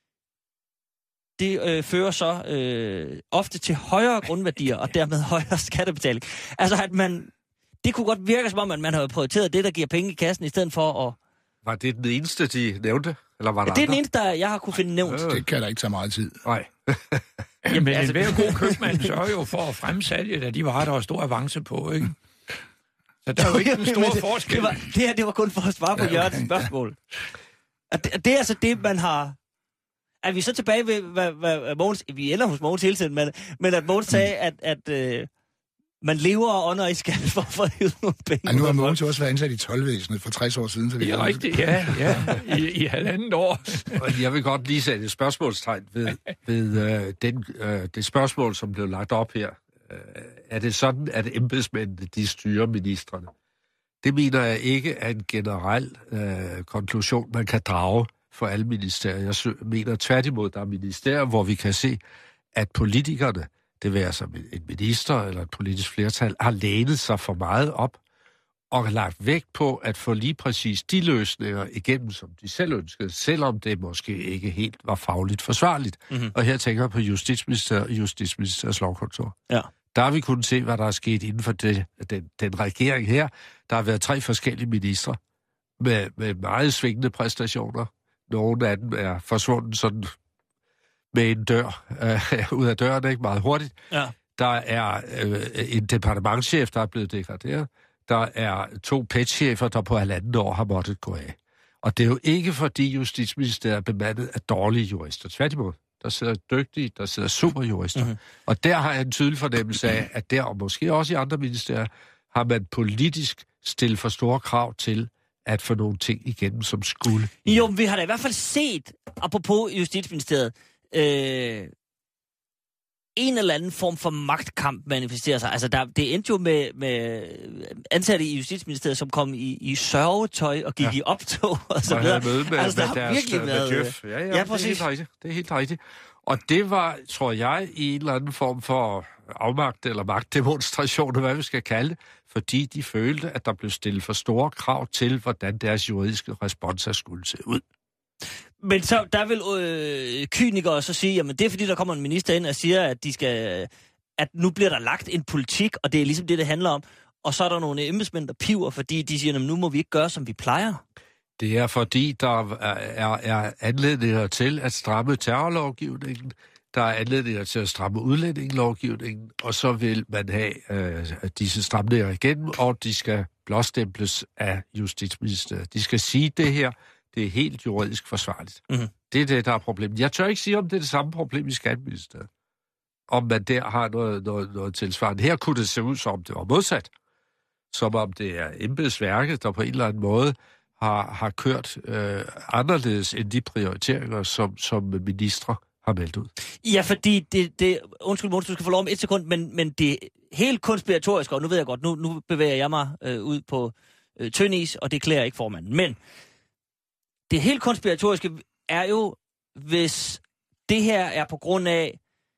Det fører så ofte til højere grundværdier, og dermed højere skattebetaling. Altså, at det kunne godt virke som om, at man havde prioriteret det, der giver penge i kassen, i stedet for at... Var det den eneste, de nævnte? Eller var der det er den eneste, jeg har kunne finde nævnt. Det kan da ikke tage meget tid. Nej. Jamen, altså, en hver god købmand sørger jo for at fremsalge, at de varer, der var stor avance på, ikke? Så der er jo ikke en stor forskel. Det var kun for at svare på Jørgens spørgsmål. Det er altså det, man har... Er vi så tilbage ved, hvad Mogens... Vi ender hos Mogens hele tiden, men at Mogens sagde, at man lever og ånder i skat for at få hævet nogle penge. Ja, nu har Mogens også været ansat i toldvæsenet for 60 år siden. Så det er rigtigt, ja. I halvandet år. Jeg vil godt lige sætte et spørgsmålstegn ved det spørgsmål, som blev lagt op her. Er det sådan, at embedsmændene, de styrer ministrene? Det mener jeg ikke er en generel konklusion, man kan drage for alle ministerier. Jeg mener tværtimod, der er ministerier, hvor vi kan se, at politikerne, det vil altså en minister eller et politisk flertal, har lænet sig for meget op og lagt vægt på at få lige præcis de løsninger igennem, som de selv ønskede, selvom det måske ikke helt var fagligt forsvarligt. Mm-hmm. Og her tænker jeg på Justitsministeriets lovkontor. Ja. Der har vi kunnet se, hvad der er sket inden for den regering her. Der har været 3 forskellige ministre med meget svingende præstationer. Nogle af dem er forsvundet sådan med en dør ud af døren, ikke meget hurtigt. Ja. Der er en departementschef, der er blevet degraderet. Der er 2 petchefer, der på 1,5 år har måttet gå af. Og det er jo ikke, fordi Justitsministeriet er bemandet af dårlige jurister. Tværtimod, der sidder dygtige, der sidder superjurister. Mm-hmm. Og der har jeg en tydelig fornemmelse af, at der, og måske også i andre ministerier, har man politisk stillet for store krav til at få nogle ting igennem, som skulle. Jo, vi har da i hvert fald set, apropos Justitsministeriet, en eller anden form for magtkamp manifesterer sig. Altså, det endte jo med ansatte i Justitsministeriet, som kom i sørgetøj og gik i optog og så videre. Altså, der har virkelig været... Ja, præcis. Det er helt rigtigt. Og det var, tror jeg, i en eller anden form for afmagt eller magtdemonstration, hvad vi skal kalde det, fordi de følte, at der blev stillet for store krav til, hvordan deres juridiske responser skulle se ud. Men så der vil kynikere så sige, jamen det er fordi, der kommer en minister ind og siger, at nu bliver der lagt en politik, og det er ligesom det handler om. Og så er der nogle embedsmænd, der piver, fordi de siger, jamen nu må vi ikke gøre, som vi plejer. Det er fordi, der er anledninger til at stramme terrorlovgivningen, der er anledninger til at stramme udlændingelovgivningen, og så vil man have disse stramninger igennem, og de skal blåstemples af Justitsministeriet. De skal sige det her, det er helt juridisk forsvarligt. Mm-hmm. Det er det, der er problemet. Jeg tør ikke sige, om det er det samme problem i Skatteministeriet. Om man der har noget tilsvarende. Her kunne det se ud, som om det var modsat. Som om det er embedsværket, der på en eller anden måde har kørt anderledes end de prioriteringer, som ministre har meldt ud. Ja, fordi undskyld, du skal få lov om et sekund, men det helt konspiratoriske, og nu ved jeg godt, nu bevæger jeg mig ud på tynd is, og det klæder ikke formanden. Men det helt konspiratoriske er jo, hvis det her er på grund af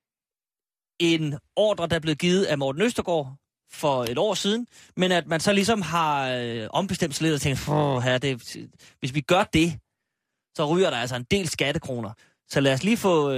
en ordre, der er blevet givet af Morten Østergaard for et år siden, men at man så ligesom har ombestemt sig lidt og tænkt, hvis vi gør det, så ryger der altså en del skattekroner. Så lad os lige få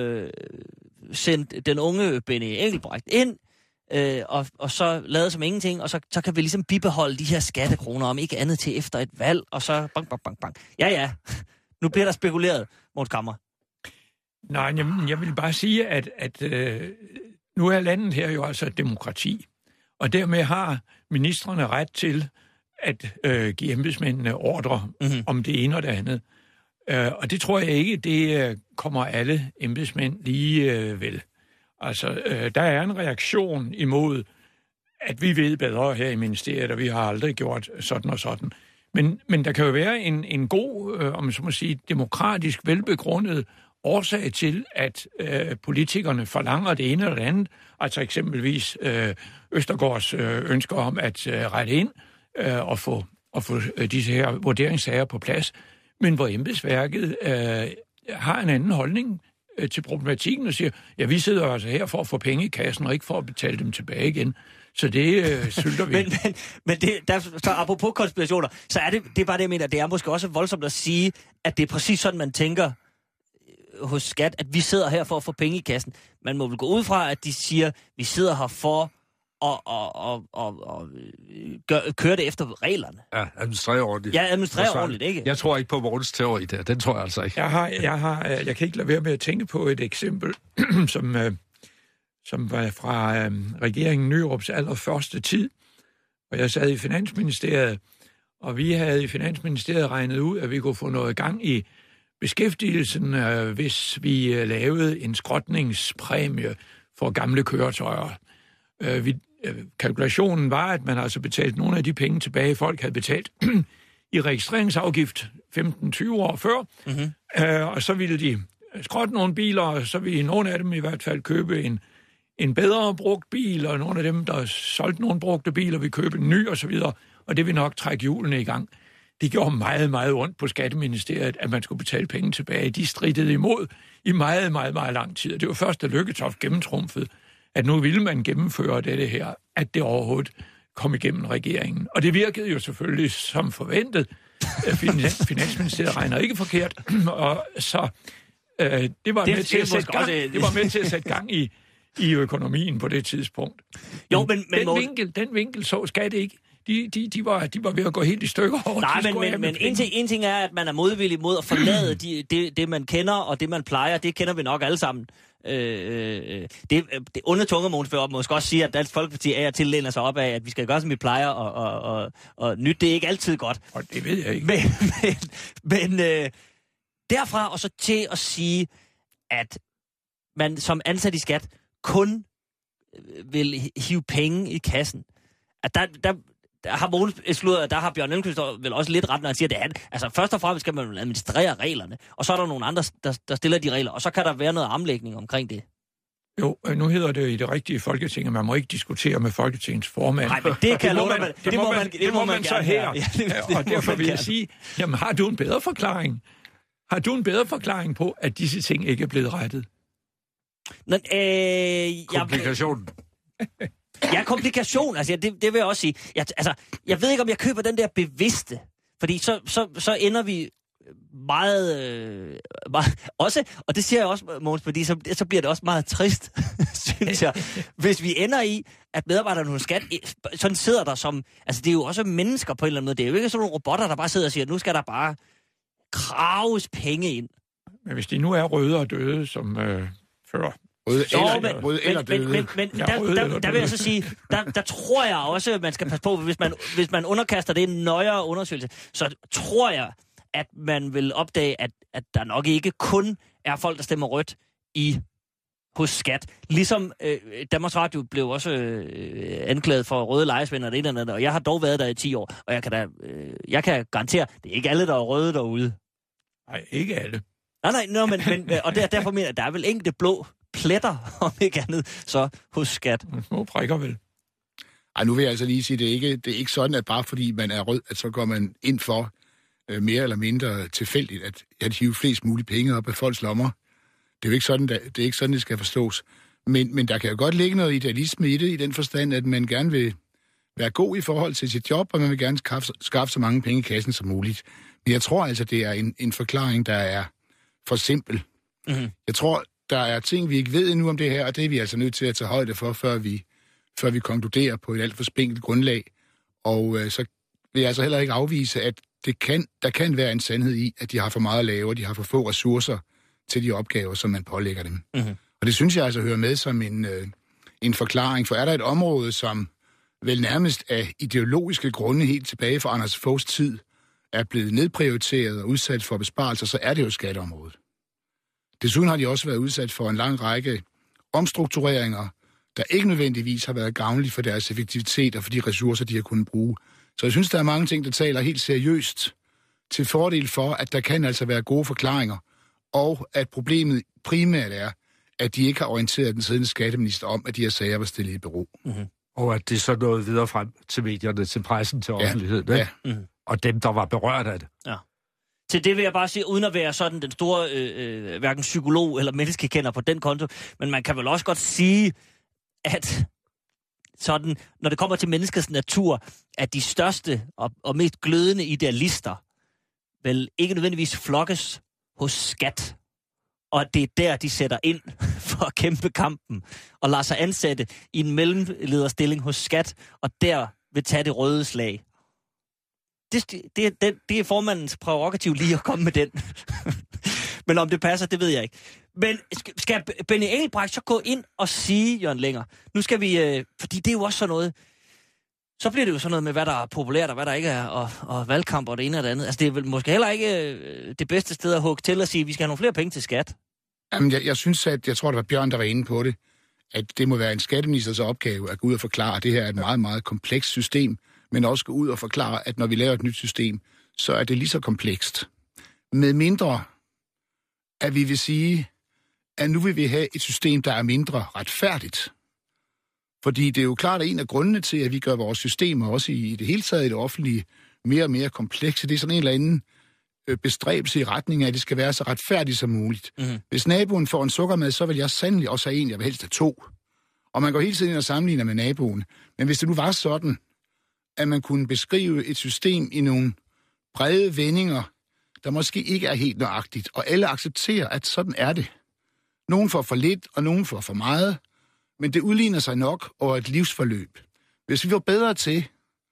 sendt den unge Benny Engelbrecht ind, og så lade som ingenting, og så kan vi ligesom bibeholde de her skattekroner, om ikke andet til efter et valg, og så bang. Ja. Nu bliver der spekuleret, Mogens Camre. Nej, jeg vil bare sige, at nu er landet her jo altså et demokrati, og dermed har ministrene ret til at give embedsmændene ordre om det ene og det andet. Og det tror jeg ikke, det kommer alle embedsmænd lige vel. Altså, der er en reaktion imod, at vi ved bedre her i ministeriet, og vi har aldrig gjort sådan og sådan. Men der kan jo være en god, om så må sige, demokratisk velbegrundet årsag til, at politikerne forlanger det ene eller det andet. Altså eksempelvis Østergaards ønsker om at rette ind og få disse her vurderingssager på plads, men hvor embedsværket har en anden holdning til problematikken og siger, ja, vi sidder altså her for at få penge i kassen og ikke for at betale dem tilbage igen. Så det sylter vi. men så apropos konspirationer, så er det er bare det, jeg mener, det er måske også voldsomt at sige, at det er præcis sådan, man tænker hos Skat, at vi sidder her for at få penge i kassen. Man må vel gå ud fra, at de siger, vi sidder her for at køre det efter reglerne. Ja, administrere ordentligt. Ja, administrere ordentligt, ikke? Jeg tror ikke på Mortens teori der. Den tror jeg altså ikke. Jeg kan ikke lade være med at tænke på et eksempel, som var fra regeringen Nyrups allerførste tid, hvor jeg sad i Finansministeriet, og vi havde i Finansministeriet regnet ud, at vi kunne få noget gang i beskæftigelsen, hvis vi lavede en skrotningspræmie for gamle køretøjer. Kalkulationen var, at man altså betalte nogle af de penge tilbage, folk havde betalt i registreringsafgift 15-20 år før, og så ville de skrotte nogle biler, og så ville nogle af dem i hvert fald købe en bedre brugt bil, og nogle af dem, der solgte nogle brugte biler, vil købe en ny, og så videre, og det vil nok trække hjulene i gang. Det gjorde meget, meget ondt på Skatteministeriet, at man skulle betale penge tilbage. De strittede imod i meget, meget, meget lang tid. Det var først, da Lykketoft gennemtrumfede, at nu ville man gennemføre det her, at det overhovedet kom igennem regeringen. Og det virkede jo selvfølgelig som forventet. Finansministeriet regner ikke forkert, og så det var med til at sætte gang i økonomien på det tidspunkt. Jo, men den vinkel så skal det ikke. de var ved at gå helt i stykker over. Nej, men en ting er, at man er modvillig mod at forlade det, man kender, og det, man plejer. Det kender vi nok alle sammen. Det onde tunge, Mogens, vil måske også sige, at Dansk Folkeparti er til læner sig op af, at vi skal gøre, som vi plejer, og nyt, det er ikke altid godt. Og det ved jeg ikke. Men derfra og så til at sige, at man som ansat i skat kun vil hive penge i kassen. At der har Bjørn Elmquist vel også lidt ret, når han siger, at altså først og fremmest skal man administrere reglerne, og så er der nogle andre, der stiller de regler, og så kan der være noget armlægning omkring det. Jo, nu hedder det i det rigtige Folketing, at man må ikke diskutere med Folketingets formand. Nej, men det kan det må man så her. Og derfor vil jeg sige, jamen har du en bedre forklaring? Har du en bedre forklaring på, at disse ting ikke er blevet rettet? Komplikationen. Ja, komplikation. Altså, det vil jeg også sige. Jeg ved ikke, om jeg køber den der bevidste. Fordi så ender vi meget også, og det siger jeg også, Mogens, fordi så bliver det også meget trist, synes jeg. Hvis vi ender i, at medarbejderne hos skat, sådan sidder der som, altså det er jo også mennesker på en eller anden måde. Det er jo ikke sådan nogle robotter, der bare sidder og siger, nu skal der bare kraves penge ind. Men hvis de nu er røde og døde, som før... Der vil jeg så sige, der tror jeg også, at man skal passe på, hvis man underkaster det en nøjere undersøgelse, så tror jeg, at man vil opdage, at der nok ikke kun er folk, der stemmer rødt hos skat. Ligesom Danmarks Radio blev også anklaget for røde lejesvender og det ene eller andet, og jeg har dog været der i 10 år, og jeg kan garantere, det er ikke alle, der er røde derude. Nej, ikke alle. Nej, men og derfor mener jeg, at der er vel enkelte blå pletter, om ikke andet, så hos skat. Små prikker vel. Ej, nu vil jeg altså lige sige, det er ikke sådan, at bare fordi man er rød, at så går man ind for mere eller mindre tilfældigt, at hive flest mulige penge op af folks lommer. Det er jo ikke sådan, det skal forstås. Men der kan jo godt ligge noget idealisme i det, i den forstand, at man gerne vil være god i forhold til sit job, og man vil gerne skaffe så mange penge i kassen som muligt. Men jeg tror altså, det er en forklaring, der er for simpel. Mm-hmm. Jeg tror, der er ting, vi ikke ved endnu om det her, og det er vi altså nødt til at tage højde for, før vi konkluderer på et alt for spinkelt grundlag. Og så vil jeg altså heller ikke afvise, at der kan være en sandhed i, at de har for meget at lave, og de har for få ressourcer til de opgaver, som man pålægger dem. Mm-hmm. Og det synes jeg altså hører med som en forklaring, for er der et område, som vel nærmest af ideologiske grunde helt tilbage fra Anders Foghs tid er blevet nedprioriteret og udsat for besparelser, så er det jo skatteområdet. Desuden har de også været udsat for en lang række omstruktureringer, der ikke nødvendigvis har været gavnlige for deres effektivitet og for de ressourcer, de har kunnet bruge. Så jeg synes, der er mange ting, der taler helt seriøst til fordel for, at der kan altså være gode forklaringer, og at problemet primært er, at de ikke har orienteret den siddende skatteminister om, at de her sager var stillet i bero. Mm-hmm. Og at det så nåede videre frem til medierne, til pressen, til offentligheden. Ja. Mm-hmm. Og dem, der var berørt af det. Ja. Til det vil jeg bare sige, uden at være sådan den store hverken psykolog eller menneskekender på den konto, men man kan vel også godt sige, at sådan, når det kommer til menneskets natur, at de største og mest glødende idealister vel ikke nødvendigvis flokkes hos skat. Og at det er der, de sætter ind for at kæmpe kampen og lader sig ansætte i en mellemlederstilling hos skat, og der vil tage det røde slag. Det er formandens prærogativ lige at komme med den. Men om det passer, det ved jeg ikke. Men skal Benny Engelbrecht så gå ind og sige, Jørgen Lenger, nu skal vi, fordi det er jo også sådan noget, så bliver det jo sådan noget med, hvad der er populært og hvad der ikke er, og valgkamp og det ene og det andet. Altså det er vel måske heller ikke det bedste sted at hugge til og sige, at vi skal have nogle flere penge til skat. Jamen jeg synes, jeg tror, det var Bjørn, der var inde på det, at det må være en skatteministers opgave at gå ud og forklare, at det her er et meget, meget komplekst system, men også gå ud og forklare, at når vi laver et nyt system, så er det lige så komplekst. Med mindre, at vi vil sige, at nu vil vi have et system, der er mindre retfærdigt. Fordi det er jo klart, at en af grundene til, at vi gør vores systemer, også i det hele taget i det offentlige, mere og mere komplekse, det er sådan en eller anden bestræbelse i retning af, at det skal være så retfærdigt som muligt. Mm-hmm. Hvis naboen får en sukkermad, så vil jeg sandelig også have en, jeg vil helst have 2. Og man går hele tiden ind og sammenligner med naboen. Men hvis det nu var sådan, at man kunne beskrive et system i nogle brede vendinger, der måske ikke er helt nøjagtigt, og alle accepterer, at sådan er det. Nogen får for lidt, og nogen får for meget, men det udligner sig nok over et livsforløb. Hvis vi var bedre til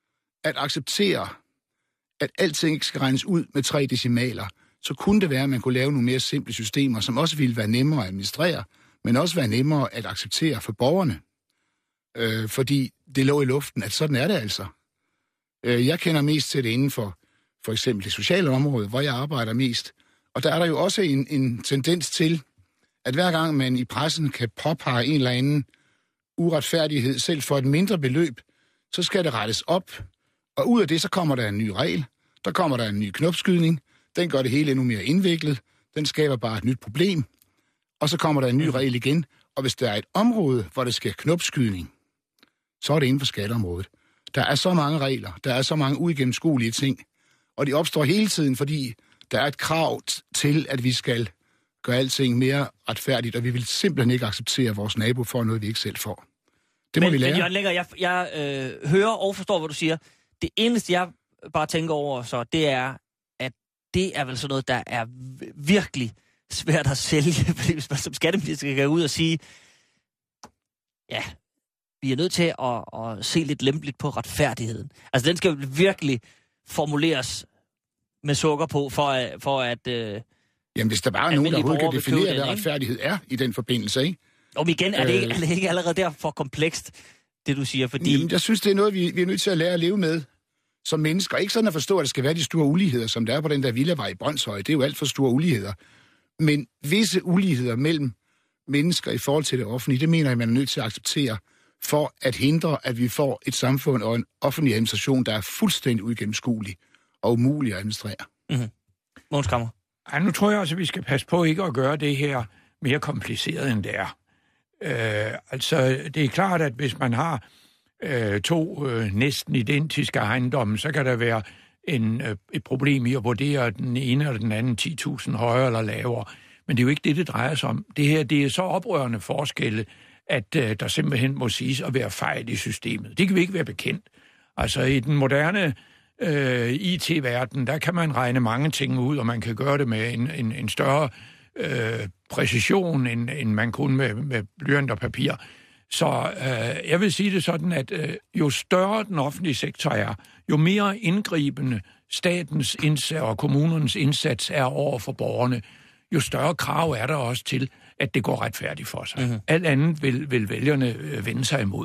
at acceptere, at alting ikke skal regnes ud med 3 decimaler, så kunne det være, at man kunne lave nogle mere simple systemer, som også ville være nemmere at administrere, men også være nemmere at acceptere for borgerne. Fordi det lå i luften, at sådan er det altså. Jeg kender mest til det inden for eksempel det sociale område, hvor jeg arbejder mest. Og der er der jo også en tendens til, at hver gang man i pressen kan påpege en eller anden uretfærdighed, selv for et mindre beløb, så skal det rettes op. Og ud af det, så kommer der en ny regel. Der kommer der en ny knopskydning. Den gør det hele endnu mere indviklet. Den skaber bare et nyt problem. Og så kommer der en ny regel igen. Og hvis der er et område, hvor der sker knopskydning, så er det inden for skatteområdet. Der er så mange regler. Der er så mange uigennemskuelige ting. Og de opstår hele tiden, fordi der er et krav til, at vi skal gøre alting mere retfærdigt, og vi vil simpelthen ikke acceptere, at vores nabo får noget, vi ikke selv får. Det må vi lære. Men Jørgen Længer, jeg hører og forstår, hvad du siger. Det eneste, jeg bare tænker over, så det er, at det er vel sådan noget, der er virkelig svært at sælge, fordi hvis man som skatteminister skal gå ud og sige, ja, vi er nødt til at se lidt lempeligt på retfærdigheden. Altså, den skal virkelig formuleres med sukker på, for at jamen, hvis der bare er nogen, der overhovedet kan definere, hvad retfærdighed er i den forbindelse, ikke? Og igen, er det ikke allerede der for komplekst, det du siger, fordi... Jamen, jeg synes, det er noget, vi er nødt til at lære at leve med som mennesker. Ikke sådan at forstå, at der skal være de store uligheder, som der er på den der villavej i Brønshøj. Det er jo alt for store uligheder. Men visse uligheder mellem mennesker i forhold til det offentlige, det mener jeg, man er nødt til at acceptere, for at hindre, at vi får et samfund og en offentlig administration, der er fuldstændig uigennemskuelig og umulig at administrere. Mm-hmm. Mogens Camre. Ej, nu tror jeg også, at vi skal passe på ikke at gøre det her mere kompliceret, end det er. Altså, det er klart, at hvis man har 2 næsten identiske ejendomme, så kan der være et problem i at vurdere den ene eller den anden 10.000 højere eller lavere. Men det er jo ikke det drejer sig om. Det her, det er så oprørende forskelle, at der simpelthen må siges at være fejl i systemet. Det kan vi ikke være bekendt. Altså, i den moderne IT-verden, der kan man regne mange ting ud, og man kan gøre det med en større præcision, end man kunne med blyant og papir. Så jeg vil sige det sådan, at jo større den offentlige sektor er, jo mere indgribende statens indsats og kommunernes indsats er over for borgerne, jo større krav er der også til, at det går retfærdigt for sig. Mm-hmm. Alt andet vil vælgerne vende sig imod.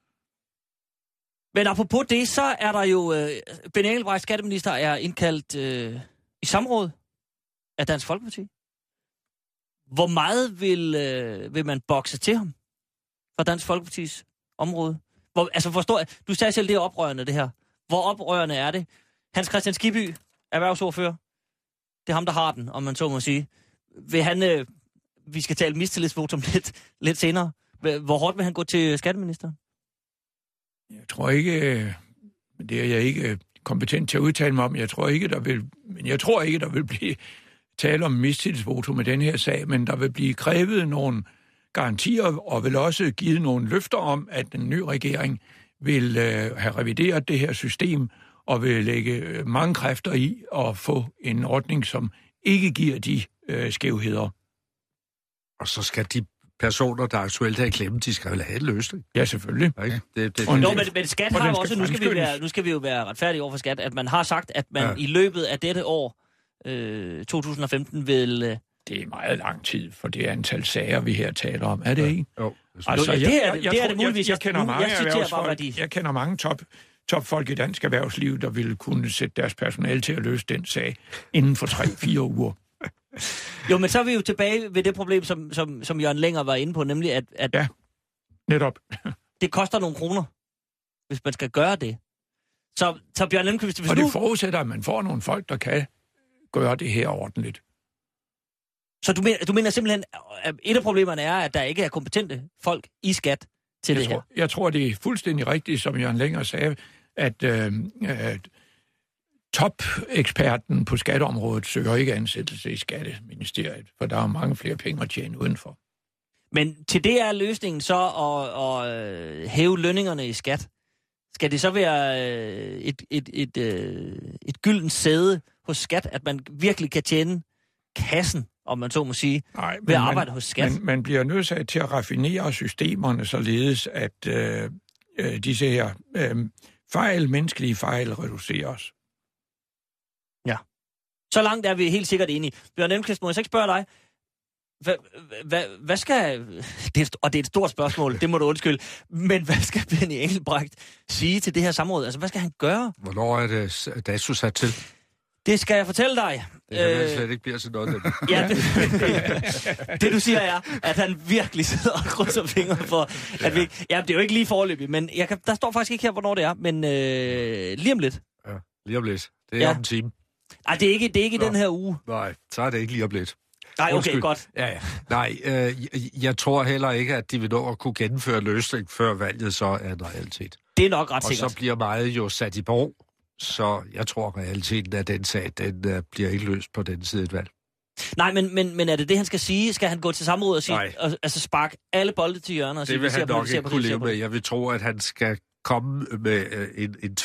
Men apropos det, så er der jo... Benny Engelbrecht, skatteminister, er indkaldt i samråd af Dansk Folkeparti. Hvor meget vil man bokse til ham fra Dansk Folkepartis område? Du sagde selv, det er oprørende, det her. Hvor oprørende er det? Hans Christian Skibby, erhvervsordfører, det er ham, der har den, om man så må sige. Vil han... vi skal tale mistillidsvotum lidt senere. Hvor hårdt vil han gå til skatteministeren? Jeg tror ikke, det er jeg ikke kompetent til at udtale mig om, jeg tror ikke, der vil blive tale om mistillidsvotum med den her sag, men der vil blive krævet nogle garantier, og vil også give nogle løfter om, at den nye regering vil have revideret det her system, og vil lægge mange kræfter i at få en ordning, som ikke giver de skævheder. Og så skal de personer, der aktuelt er i klemme, de skal vel have en løsning. Ja, selvfølgelig. Ja. Men skat har jo også, nu skal vi jo være retfærdige over for skat, at man har sagt, at man i løbet af dette år, 2015, vil... Det er meget lang tid for det antal sager, vi her taler om. Er det ikke? Jo. Altså, det er det muligvis. Jeg kender mange topfolk i dansk erhvervsliv, der ville kunne sætte deres personale til at løse den sag inden for 3-4 uger. Jo, men så er vi jo tilbage ved det problem, som Jørgen Længer var inde på, nemlig at ja, netop. Det koster nogle kroner, hvis man skal gøre det. Så Bjørn Lemke, og det forudsætter, at man får nogle folk, der kan gøre det her ordentligt. Så du mener simpelthen, at et af problemerne er, at der ikke er kompetente folk i skat til det her? Jeg tror, det er fuldstændig rigtigt, som Jørgen Længer sagde, at top-eksperten på skatteområdet søger ikke ansættelse i Skatteministeriet, for der er mange flere penge at tjene udenfor. Men til det er løsningen så at hæve lønningerne i skat. Skal det så være et gyldent sæde hos skat, at man virkelig kan tjene kassen, om man så må sige, ved at arbejde hos skat? Man bliver nødt til at raffinere systemerne således, at disse her menneskelige fejl reduceres. Ja. Så langt er vi helt sikkert enige. Bjørn Elmquist, må jeg så ikke spørge dig? Hvad skal... Og det er et stort spørgsmål, det må du undskylde. Men hvad skal Benny Engelbrecht sige til det her samråd? Altså, hvad skal han gøre? Hvornår er det dato sat til? Det skal jeg fortælle dig. Det kan slet ikke blive til noget. Ja, det du siger er, at han virkelig sidder og krydser fingre for, at vi ikke... Ja, det er jo ikke lige foreløbig, men der står faktisk ikke her, hvornår det er, men lige om lidt. Ja, lige om lidt. Det er om en time. Ej, det er ikke den her uge. Nej, så er det ikke lige om lidt. Nej, okay, godt. Ja. Nej, jeg tror heller ikke, at de vil nå at kunne gennemføre løsning, før valget så er en realitet. Det er nok ret sikkert. Og så bliver meget jo sat i bero. Så jeg tror, at realiteten af den sag, den bliver ikke løst på den side af et valg. Nej, men er det han skal sige? Skal han gå til samråd og sige, altså sparke alle bolde til hjørnet? Og sige, det vil han nok ikke kunne leve med. Jeg vil tro, at han skal komme med en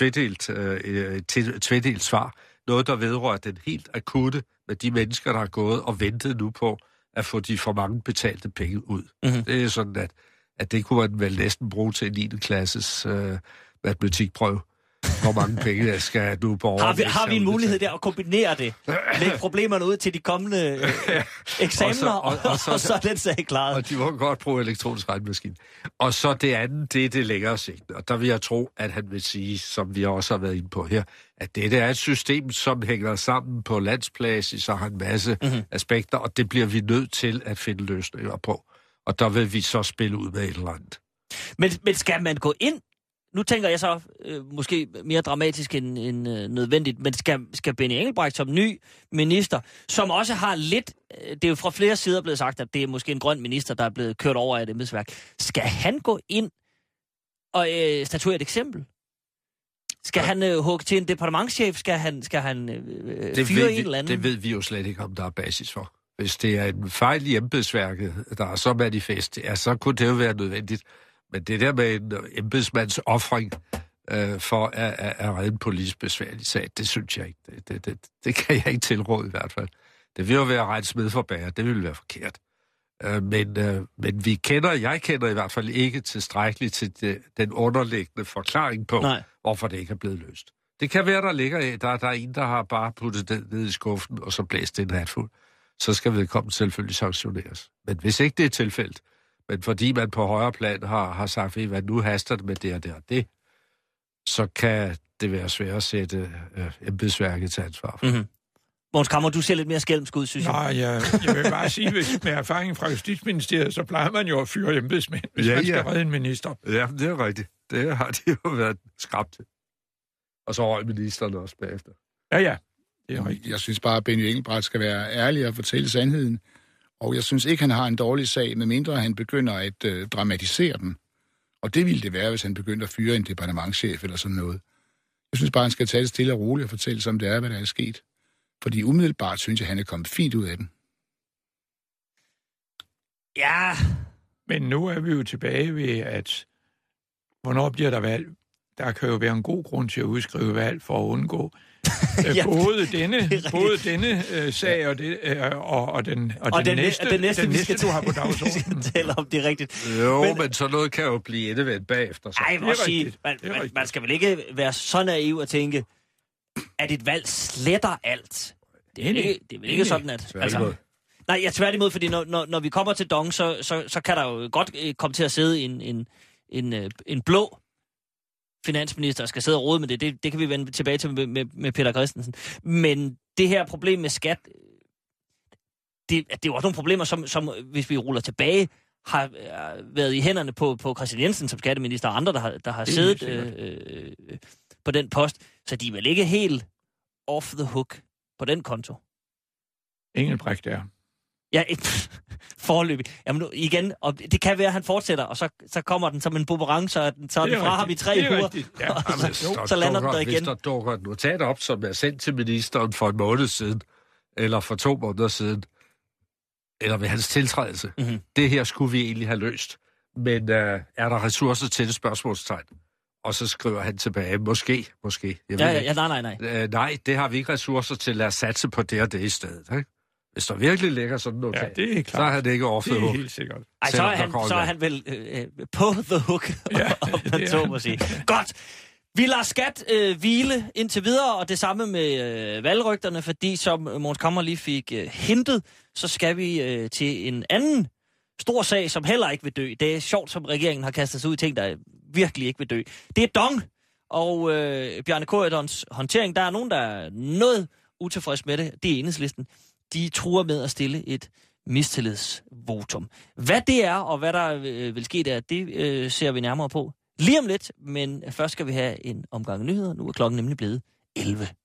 tvedelt svar. Noget, der vedrører den helt akutte med de mennesker, der har gået og ventet nu på at få de for mange betalte penge ud. Mm-hmm. Det er sådan, at det kunne man vel næsten bruge til en 9. klasses matematikprøve. Hvor mange penge skal du borgere... Har vi en mulighed der at kombinere det? Lægge problemerne ud til de kommende eksamener, og så er den sag klaret. Og de må godt bruge elektronisk regnemaskine. Og så det andet, det er det længere sigt. Og der vil jeg tro, at han vil sige, som vi også har været inde på her, at det er et system, som hænger sammen på landsplads, så har en masse aspekter, og det bliver vi nødt til at finde løsninger på. Og der vil vi så spille ud med et eller andet. Men skal man gå ind? Nu tænker jeg så måske mere dramatisk end nødvendigt, men skal Benny Engelbrecht som ny minister, som også har lidt, det er jo fra flere sider blevet sagt, at det er måske en grøn minister, der er blevet kørt over af et embedsværk. Skal han gå ind og statuere et eksempel? Skal han hugge til en departementschef? Skal han fyre en eller anden? Det ved vi jo slet ikke, om der er basis for. Hvis det er en fejl i embedsværket, der er så manifest, ja, så kunne det jo være nødvendigt. Men det der med en embedsmands offring for at redde en politisk besværlig sag, det synes jeg ikke. Det kan jeg ikke tilråde i hvert fald. Det vil jo være ret smed for bager, det vil være forkert. Men jeg kender i hvert fald ikke tilstrækkeligt til den underliggende forklaring på, hvorfor det ikke er blevet løst. Det kan være, der er en, der har bare puttet den ned i skuffen, og så blæst det en hatfuld. Så skal vedkommende selvfølgelig sanktioneres. Men hvis ikke det er tilfældet, men fordi man på højre plan har sagt, hvad nu haster det med det og det, så kan det være svært at sætte embedsværket til ansvar for. Mm-hmm. Mogens Camre, du ser lidt mere skælmsk ud, synes jeg. Nej, jeg vil bare sige, hvis med erfaring fra Justitsministeriet, så plejer man jo at fyre embedsmænd, hvis man skal redde en minister. Ja, det er rigtigt. Det har de jo været skræbt til. Og så røg ministeren også bagefter. Ja, det er rigtigt. Jeg synes bare, at Benny Engelbrecht skal være ærlig og fortælle sandheden. Og jeg synes ikke, han har en dårlig sag, medmindre han begynder at dramatisere den. Og det ville det være, hvis han begyndte at fyre en departementschef eller sådan noget. Jeg synes bare, han skal tage det stille og roligt og fortælle, som det er, hvad der er sket. Fordi umiddelbart synes jeg, han er kommet fint ud af den. Ja. Men nu er vi jo tilbage ved, at hvornår bliver der valg? Der kan jo være en god grund til at udskrive valg for at undgå både denne sag og den næste, du har på dagsordenen. Tale om det rigtigt. Jo, men så noget kan jo blive endevendt bagefter. Så. Ej, jeg må sige, man skal vel ikke være så naiv at tænke, at et valg sletter alt. Det er vel ikke sådan, at... Altså, nej, jeg tværtimod, fordi når vi kommer til Dong, så kan der jo godt komme til at sidde en blå finansminister skal sidde og rode med det. Det kan vi vende tilbage til med Peter Christensen. Men det her problem med skat, det er jo også nogle problemer, som hvis vi ruller tilbage, har været i hænderne på Christian Jensen som skatteminister og andre, der har siddet på den post. Så de er vel ikke helt off the hook på den konto. Engelbrecht er. Ja, foreløbig. Jamen nu, igen, og det kan være, at han fortsætter, og så kommer den som en boomerang, så er den fra ham i 3 uger, ja. så lander den der igen. Hvis der dukker et notat op, som er sendt til ministeren for en måned siden, eller for 2 måneder siden, eller ved hans tiltrædelse, det her skulle vi egentlig have løst. Men er der ressourcer til det spørgsmålstegn? Og så skriver han tilbage, måske. Nej. Nej, det har vi ikke ressourcer til. Lad os satse på det og det i stedet, ikke? Hvis der virkelig ligger sådan noget, så er han ikke off the hook. Det er helt sikkert. Ej, så er han vel på the hook, om man så må sige. Godt! Vi lader skat hvile indtil videre, og det samme med valgrygterne, fordi som Mogens Camre lige fik hintet, så skal vi til en anden stor sag, som heller ikke vil dø. Det er sjovt, som regeringen har kastet sig ud i ting, der virkelig ikke vil dø. Det er DONG og Bjarne Corydons håndtering. Der er nogen, der er noget utilfreds med det. Det er Enhedslisten. De truer med at stille et mistillidsvotum. Hvad det er, og hvad der vil ske der, det ser vi nærmere på lige om lidt. Men først skal vi have en omgang nyheder. Nu er klokken nemlig blevet 11.